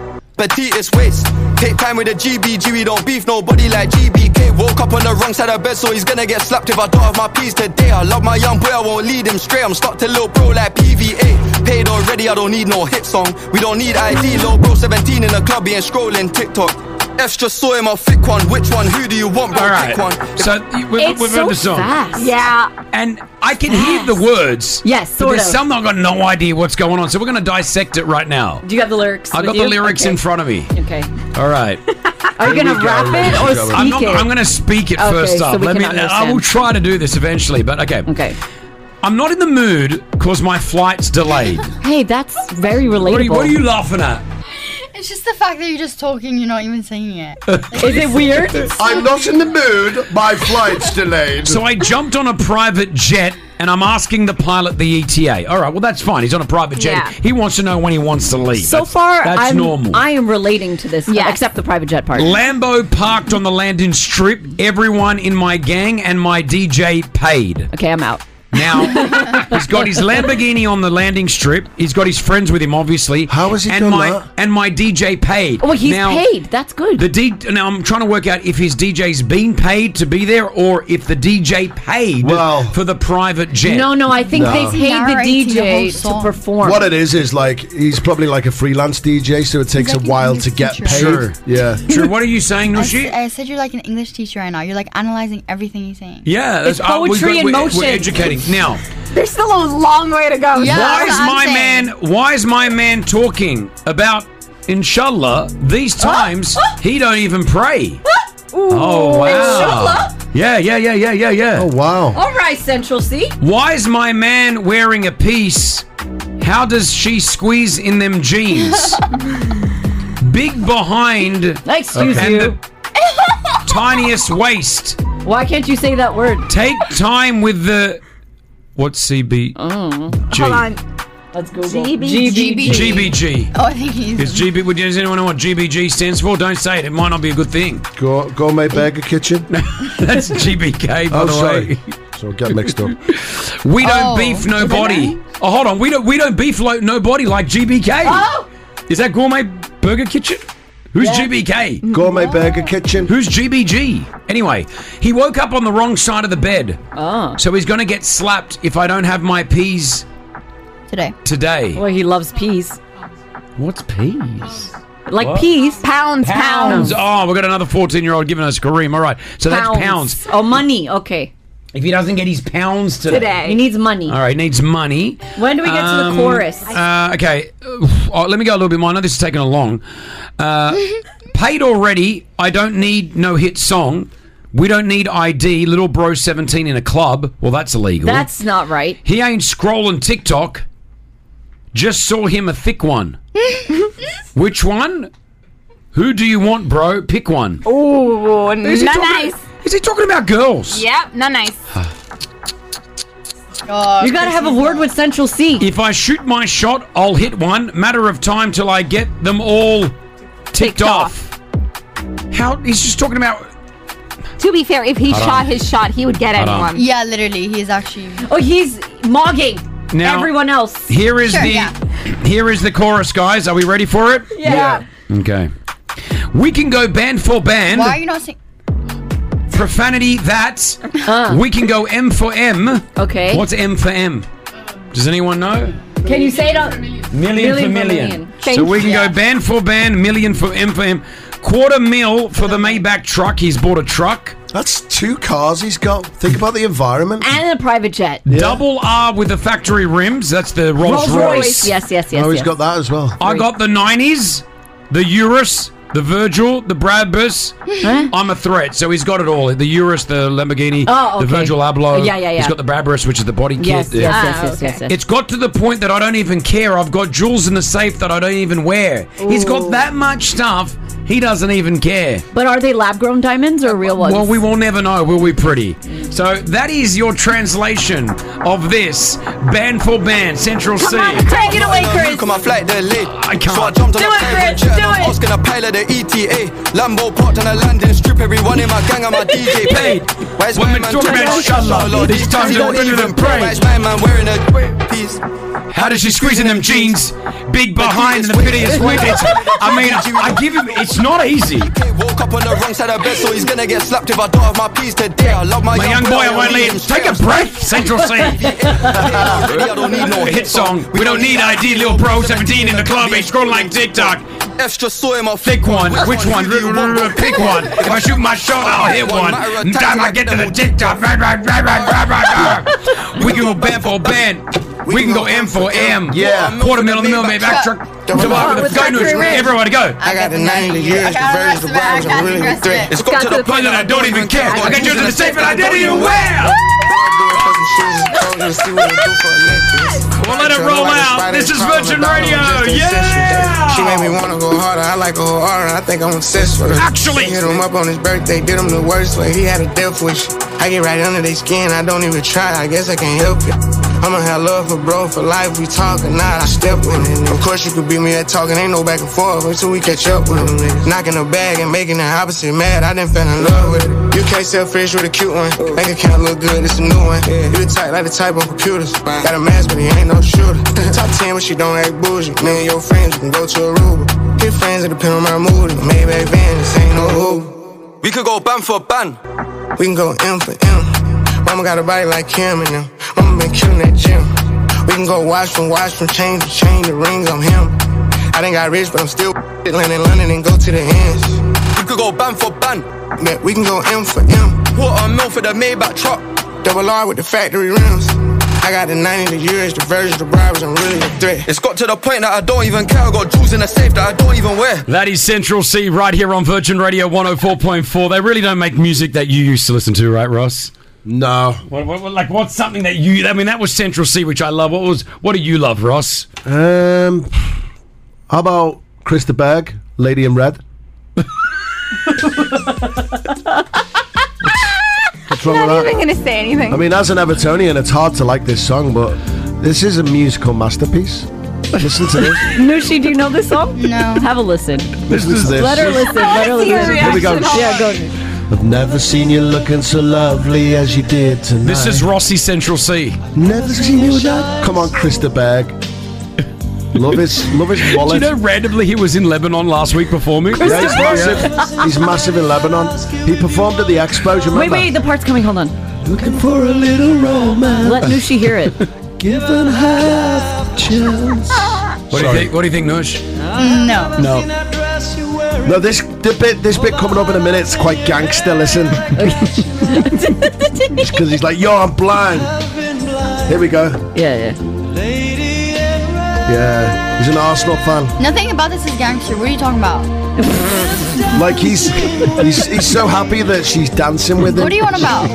Petite waist. Take time with the GBG, we don't beef nobody like GBK. Woke up on the wrong side of bed, so he's gonna get slapped if I don't have my piece today. I love my young boy, I won't lead him straight. I'm stuck to Lil Bro like PVA. Paid already, I don't need no hit song. We don't need ID, Lil Bro 17 in the club, he ain't scrolling TikTok. F just saw him a thick one. Which one? Who do you want, bro? All right. Pick one. So we've heard the song. Yeah. And I can hear the words. Yes, but sort there's of. some I've got no idea what's going on. So we're going to dissect it right now. Do you have the lyrics? I with got you? the lyrics Okay. in front of me. Okay. All right. Are you going to rap it or speak it? I'm going to speak it Okay, first so up. we Let can me. I understand. will try to do this eventually, but okay. Okay. I'm not in the mood because my flight's delayed. Hey, that's very relatable. What are you laughing at? It's just the fact that you're just talking, you're not even saying it. Is it weird? I'm not in the mood. My flight's delayed. So I jumped on a private jet and I'm asking the pilot the ETA. All right, well, that's fine. He's on a private jet. Yeah. He wants to know when he wants to leave. So far, that's normal. I am relating to this, except the private jet part. Lambo parked on the landing strip. Everyone in my gang and my DJ paid. Okay, I'm out. Now, he's got his Lamborghini on the landing strip. He's got his friends with him, obviously. How has he done my, that? And my DJ paid. Oh, he's now, paid. That's good. Now, I'm trying to work out if his DJ's been paid to be there or if the DJ paid for the private jet. No, I think they paid the Narrating the whole DJ to song. perform. What it is like he's probably like a freelance DJ, so it takes a while to get paid. Sure. Yeah. True. What are you saying, Nushi? I said you're like an English teacher right now. You're like analyzing everything he's saying. Yeah, It's poetry in motion. We're educating now. There's still a long way to go. Yeah. Why is my man talking about inshallah these times he don't even pray? Oh wow. Inshallah? Yeah. Oh wow. All right, Central C. Why is my man wearing a piece? How does she squeeze in them jeans? Big behind Excuse and you. the tiniest waist. Why can't you say that word? Take time with the what's CB? Hold on. Let's Google. GBG. GBG. Oh, I think he's. Is GB? Does anyone know what GBG stands for? Don't say it. It might not be a good thing. Gourmet Burger Kitchen. That's GBK. By the sorry. way. So get mixed up. We don't beef nobody. Oh, hold on. We don't beef nobody like GBK. Oh! Is that Gourmet Burger Kitchen? Who's GBK? Gourmet Burger Kitchen. Who's GBG? Anyway, he woke up on the wrong side of the bed. Oh. So he's going to get slapped if I don't have my peas today. Well, he loves peas. What's peas? Like What? peas. Pounds. Oh, we've got another 14-year-old giving us Kareem. All right. So that's pounds. Oh, money. Okay. If he doesn't get his pounds today. He needs money. All right, needs money. When do we get to the chorus? Okay. Let me go a little bit more. I know this is taking along. Paid already. I don't need no hit song. We don't need ID. Little bro 17 in a club. Well, that's illegal. That's not right. He ain't scrolling TikTok. Just saw him a thick one. Which one? Who do you want, bro? Pick one. Ooh, Is he not talking- nice. Is he talking about girls? Yep, not nice. You gotta have a word with Central C. If I shoot my shot, I'll hit one. Matter of time till I get them all ticked off. How? He's just talking about. To be fair, if he Hold shot on. his shot, he would get Hold on. anyone. Yeah, literally, he's actually. Oh, he's mogging Now, everyone else. Here is Sure, the yeah. here is the chorus, guys. Are we ready for it? Yeah. Okay. We can go band for band. Why are you not saying? Profanity that. We can go M for M. Okay. What's M for M? Does anyone know? Can you say it on Million for million. So we can go band for band, million for M for M. $250,000 for the Maybach truck. He's bought a truck. That's 2 cars he's got. Think about the environment. And a private jet. Double R with the factory rims. That's the Rolls Royce. Yes. Oh, he's got that as well. I got the 90s, the Urus, the Virgil, the Brabus. I'm a threat. So he's got it all. The Urus, the Lamborghini, the Virgil Abloh. Yeah. He's got the Brabus, which is the body Yes, kit. yes. It's got to the point that I don't even care. I've got jewels in the safe that I don't even wear. He's got that much stuff. He doesn't even care. But are they lab-grown diamonds or real ones? Well, we will never know, will we, pretty? So that is your translation of this band for band, Central C. Take it away, Chris. Look at my flight, they're late. I can't. So I jumped on Do a it, private Chris, jet do and I'm it. asking a pilot the ETA. Lambo parked on a landing strip. Everyone in my gang and my DJ paid. Where's When my we man talk talking about Inshallah, these times he don't don't even even pray. Where's my man wearing a piece? How does she squeeze in them jeans? Big behind and the piteous width. I give him. It's not easy. Woke up on the wrong side of bed, so he's gonna get slapped if I don't have my piece today. I love my young boy, I won't leave. Take a breath, Central C. I don't need no Hit song. We don't need ID, little bro. 17 in the club, ain't scrolling like TikTok. Extra soy in my Pick one. Which one? Pick one. If I shoot my shot, I'll hit one. Time I get to the TikTok. We can go band for band. We can go M for M. Yeah. $250,000 Maybach truck. Everybody go. I got the 90 years, the version, the rhymes, I'm really a threat. It's got to the point that I don't even care. I got yours in the safe and I didn't even wear. Well, let it roll out. This is Virgin Radio. Yeah. She made me want to go harder. I like her harder. I think I'm obsessed with her. Actually, hit him up on his birthday. Did him the worst way. He had a death wish. I get right under their skin. I don't even try. I guess I can't help it. I'ma have love for bro for life. We talking now. I step with it. Of course you could beat me at talking. Ain't no back and forth until we catch up with them niggas. Knocking the bag and making the opposite mad. I done fell in love with it. You can't sell fish with a cute one. Bank account look good. It's a new one. You the type like the type on computers. Got a mask but he ain't no shooter. Top 10 but she don't act bougie. Me and your friends you can go to Aruba. Get friends that depend on my mood. Maybe van this ain't no Uber. We could go band for band. We can go M for M. Mama got a body like Kim and them. Mama been killing that gym. We can go watch from chain to chain. The rings on him. I done got rich, but I'm still land in London and go to the ends. We could go band for band. Yeah, we can go M for M. $250,000 for the Maybach truck. Double R with the factory rims. I got the 90, the years, the version, the bribes. I'm really a threat. It's got to the point that I don't even care. I got jewels in the safe that I don't even wear. That is Central C right here on Virgin Radio 104.4. They really don't make music that you used to listen to, right, Ross? No. What's something that you... I mean, that was Central C, which I love. What do you love, Ross? How about Krista Berg, Lady in Red? What's wrong with Not that? even gonna say anything. I mean, as an Evertonian, it's hard to like this song, but this is a musical masterpiece. Listen to this. Nushi, do you know this song? No. Have a listen. Listen to this. Let her listen. Let her listen. Here we go. Yeah, go. I've never seen you looking so lovely as you did tonight. This is Rossi Central C. Never seen you that. Come on, Krista Berg. Love his wallet. Do you know randomly he was in Lebanon last week performing? Yeah, he's massive. He's massive in Lebanon. He performed at the Expo. Do you remember? Wait, the part's coming. Hold on. Looking for a little romance. Let Nushi hear it. Given half a chance. What do you think, Nush? No. No, this bit coming up in a minute, it's quite gangster, listen. Because he's like, yo, I'm blind. Here we go. Yeah. Yeah, he's an Arsenal fan. Nothing about this is gangster. What are you talking about? Like he's so happy that she's dancing with him. What are you on about?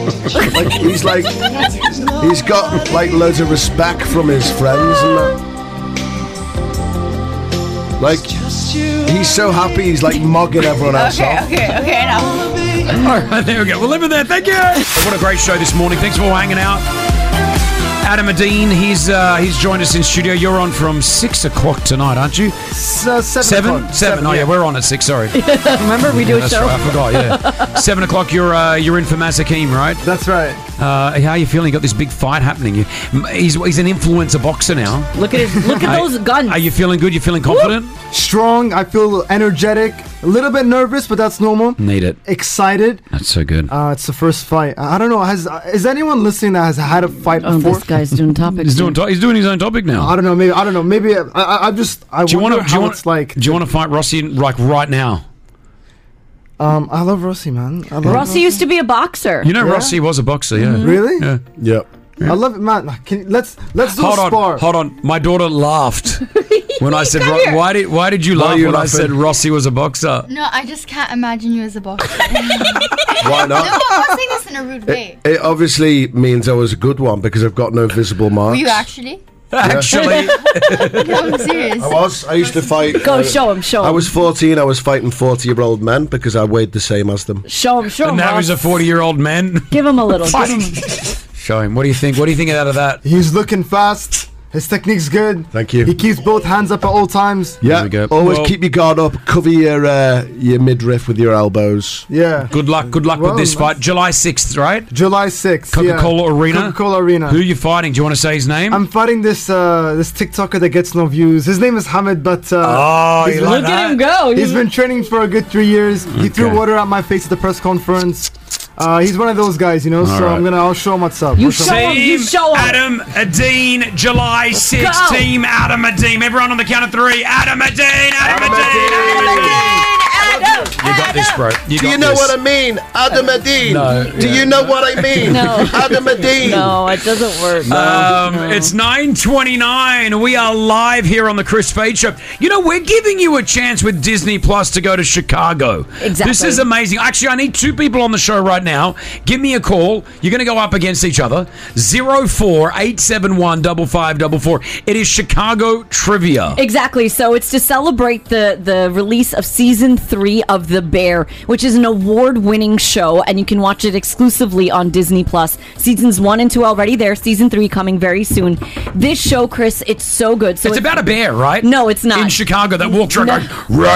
He's got like loads of respect from his friends and that. Like he's so happy he's like mugging everyone else off. Okay, now. All right, there we go. We'll leave it there. Thank you. What a great show this morning. Thanks for hanging out. Adam Adine, he's joined us in studio. You're on from 6 o'clock tonight, aren't you? 7. Oh yeah, we're on at 6. Sorry. Remember we do a That's show. right, I forgot. Yeah. 7 o'clock. You're in for Masakim, right? That's right. How are you feeling? You got this big fight happening. He's an influencer boxer now. Look at those guns. Are you feeling good? You feeling confident? Strong. I feel energetic. A little bit nervous, but that's normal. Need it. Excited. That's so good. It's the first fight. I don't know. Is anyone listening that has had a fight before? This guy's doing topics. He's doing his own topic now. I don't know. Maybe I wonder how it's like. Do you want to fight Rossi like right now? I love Rossi, man. Rossi used to be a boxer. You know, Rossi was a boxer. Yeah. Really? Yeah. Yep. I love it, man. Let's do a spar. Hold on. My daughter laughed when I said, why did you laugh when I said Rossi was a boxer? No, I just can't imagine you as a boxer. Why not? No, I'm not saying this in a rude way. It obviously means I was a good one because I've got no visible marks. Were you actually? Actually, No, I'm serious. I used to fight. Go, show him. I was 14. I was fighting 40-year-old men because I weighed the same as them. Show him. And now he's a 40-year-old man. Give him a little. Show him. What do you think? What do you think out of that? He's looking fast. His technique's good. Thank you. He keeps both hands up at all times. Yeah. Always keep your guard up. Cover your midriff with your elbows. Yeah. Good luck with this fight. July 6th, right? July 6th. Coca-Cola Arena. Coca-Cola Arena. Who are you fighting? Do you want to say his name? I'm fighting this TikToker that gets no views. His name is Hamid, but look at him go. He's been training for a good 3 years. He threw water at my face at the press conference. He's one of those guys, you know. So right. I'll show him what's up. You show him. Adam Adine, July 6th. Go. Team Adam Adine. Everyone on the count of 3. Adam Adine. Adam Adine. You got this, bro. Do you know what I mean? Adam Adine. No. Do you know what I mean? No. Adam Adine. No, it doesn't work. It's 9:29. We are live here on the Chris Fade Show. You know, we're giving you a chance with Disney Plus to go to Chicago. Exactly. This is amazing. Actually, I need 2 people on the show right now. Give me a call. You're going to go up against each other. 04-871 5544. It is Chicago Trivia. Exactly. So it's to celebrate the release of season 3 of The Bear, which is an award-winning show, and you can watch it exclusively on Disney Plus. Seasons 1 and 2 already there. Season 3 coming very soon. This show, Chris, it's so good. So it's about a bear, right? No, it's not. In Chicago that walks around going...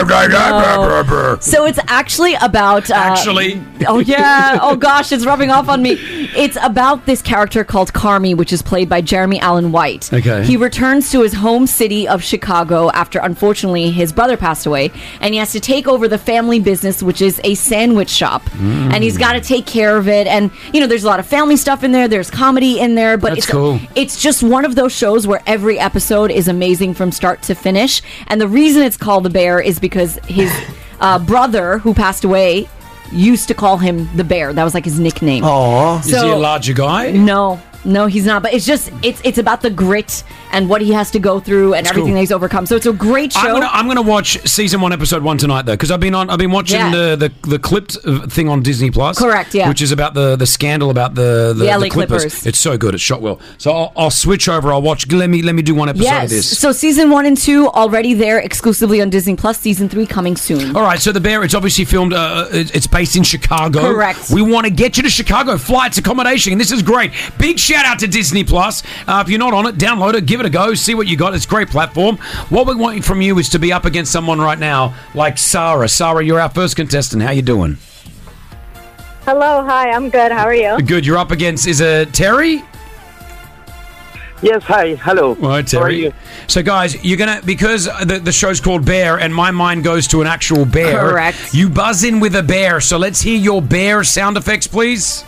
So it's actually about... Oh, yeah. Oh, gosh, it's rubbing off on me. It's about this character called Carmy, which is played by Jeremy Allen White. Okay. He returns to his home city of Chicago after, unfortunately, his brother passed away, and he has to take over the family business, which is a sandwich shop. And he's got to take care of it. And, you know, there's a lot of family stuff in there. There's comedy in there. But That's cool. It's just one of those shows where every episode is amazing from start to finish. And the reason it's called The Bear is because his brother, who passed away, used to call him the Bear. That was like his nickname. Aww. Is he a larger guy? No, he's not. But it's just it's about the grit and what he has to go through and everything that he's overcome. So it's a great show. I'm gonna watch season 1, episode 1 tonight though, because I've been watching the clipped thing on Disney Plus. Correct. Yeah. Which is about the scandal about the LA Clippers. It's so good. It's shot well. So I'll switch over. I'll watch. Let me do one episode of this. So season 1 and 2 already there exclusively on Disney Plus. Season 3 coming soon. All right. So The Bear. It's obviously filmed. It's based in Chicago. Correct. We want to get you to Chicago. Flights, accommodation. And this is great. Big shout out to Disney Plus. If you're not on it, download it. Give it a go. See what you got. It's a great platform. What we want from you is to be up against someone right now like Sarah. Sarah, you're our first contestant. How you doing? Hello, hi, I'm good. How are you? Good. You're up against, is it Terry? Yes, hi, hello. Hi, Terry. How are you? So, guys, you're going to, because the show's called Bear and my mind goes to an actual bear. Correct. You buzz in with a bear. So let's hear your bear sound effects, please.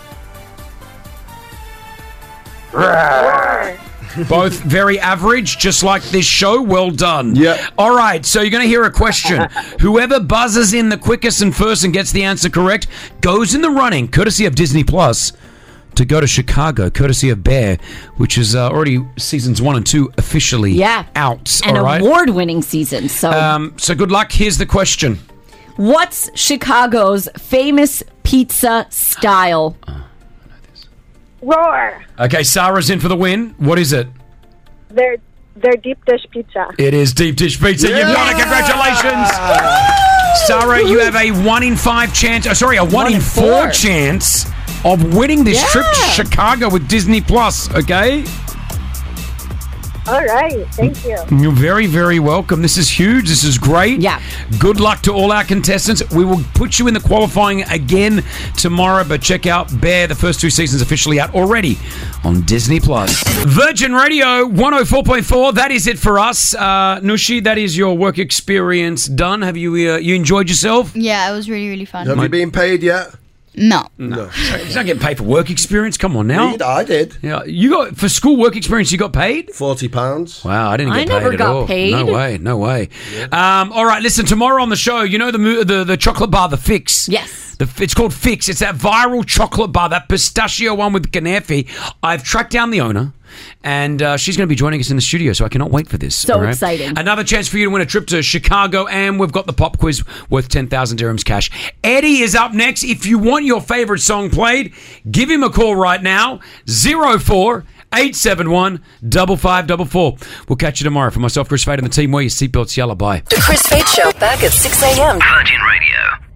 Both very average, just like this show. Well done. Yeah. All right, so you're going to hear a question. Whoever buzzes in the quickest and first and gets the answer correct goes in the running, courtesy of Disney Plus, to go to Chicago, courtesy of Bear, which is already seasons 1 and 2 officially out. An all right? award-winning season. So, so good luck. Here's the question. What's Chicago's famous pizza style? Roar. Okay, Sarah's in for the win. What is it? They're deep dish pizza. It is deep dish pizza. You've won it. Congratulations. Sarah, you have a 1 in 5 chance. A 1 in 4 chance of winning this trip to Chicago with Disney Plus. Okay. All right. Thank you. You're very, very welcome. This is huge. This is great. Yeah. Good luck to all our contestants. We will put you in the qualifying again tomorrow, but check out Bear. The first 2 seasons officially out already on Disney Plus. Virgin Radio 104.4. That is it for us. Nushi, that is your work experience done. Have you you enjoyed yourself? Yeah, it was really, really fun. Have you been paid yet? No. No. He's not getting paid for work experience. Come on now. I did. Yeah, you got for school work experience. You got paid £40. Wow, I didn't get I paid never at got all. paid. No way, no way. All right, listen. Tomorrow on the show, you know the chocolate bar, the Fix. Yes. It's called Fix. It's that viral chocolate bar, that pistachio one with Kanafi. I've tracked down the owner, and she's going to be joining us in the studio, so I cannot wait for this. So all right? exciting. Another chance for you to win a trip to Chicago, and we've got the pop quiz worth 10,000 dirhams cash. Eddie is up next. If you want your favorite song played, give him a call right now, 04-871-5544. We'll catch you tomorrow. For myself, Chris Fade, and the team, wear your seatbelts. Yalla, bye. The Chris Fade Show back at 6 a.m. Virgin Radio.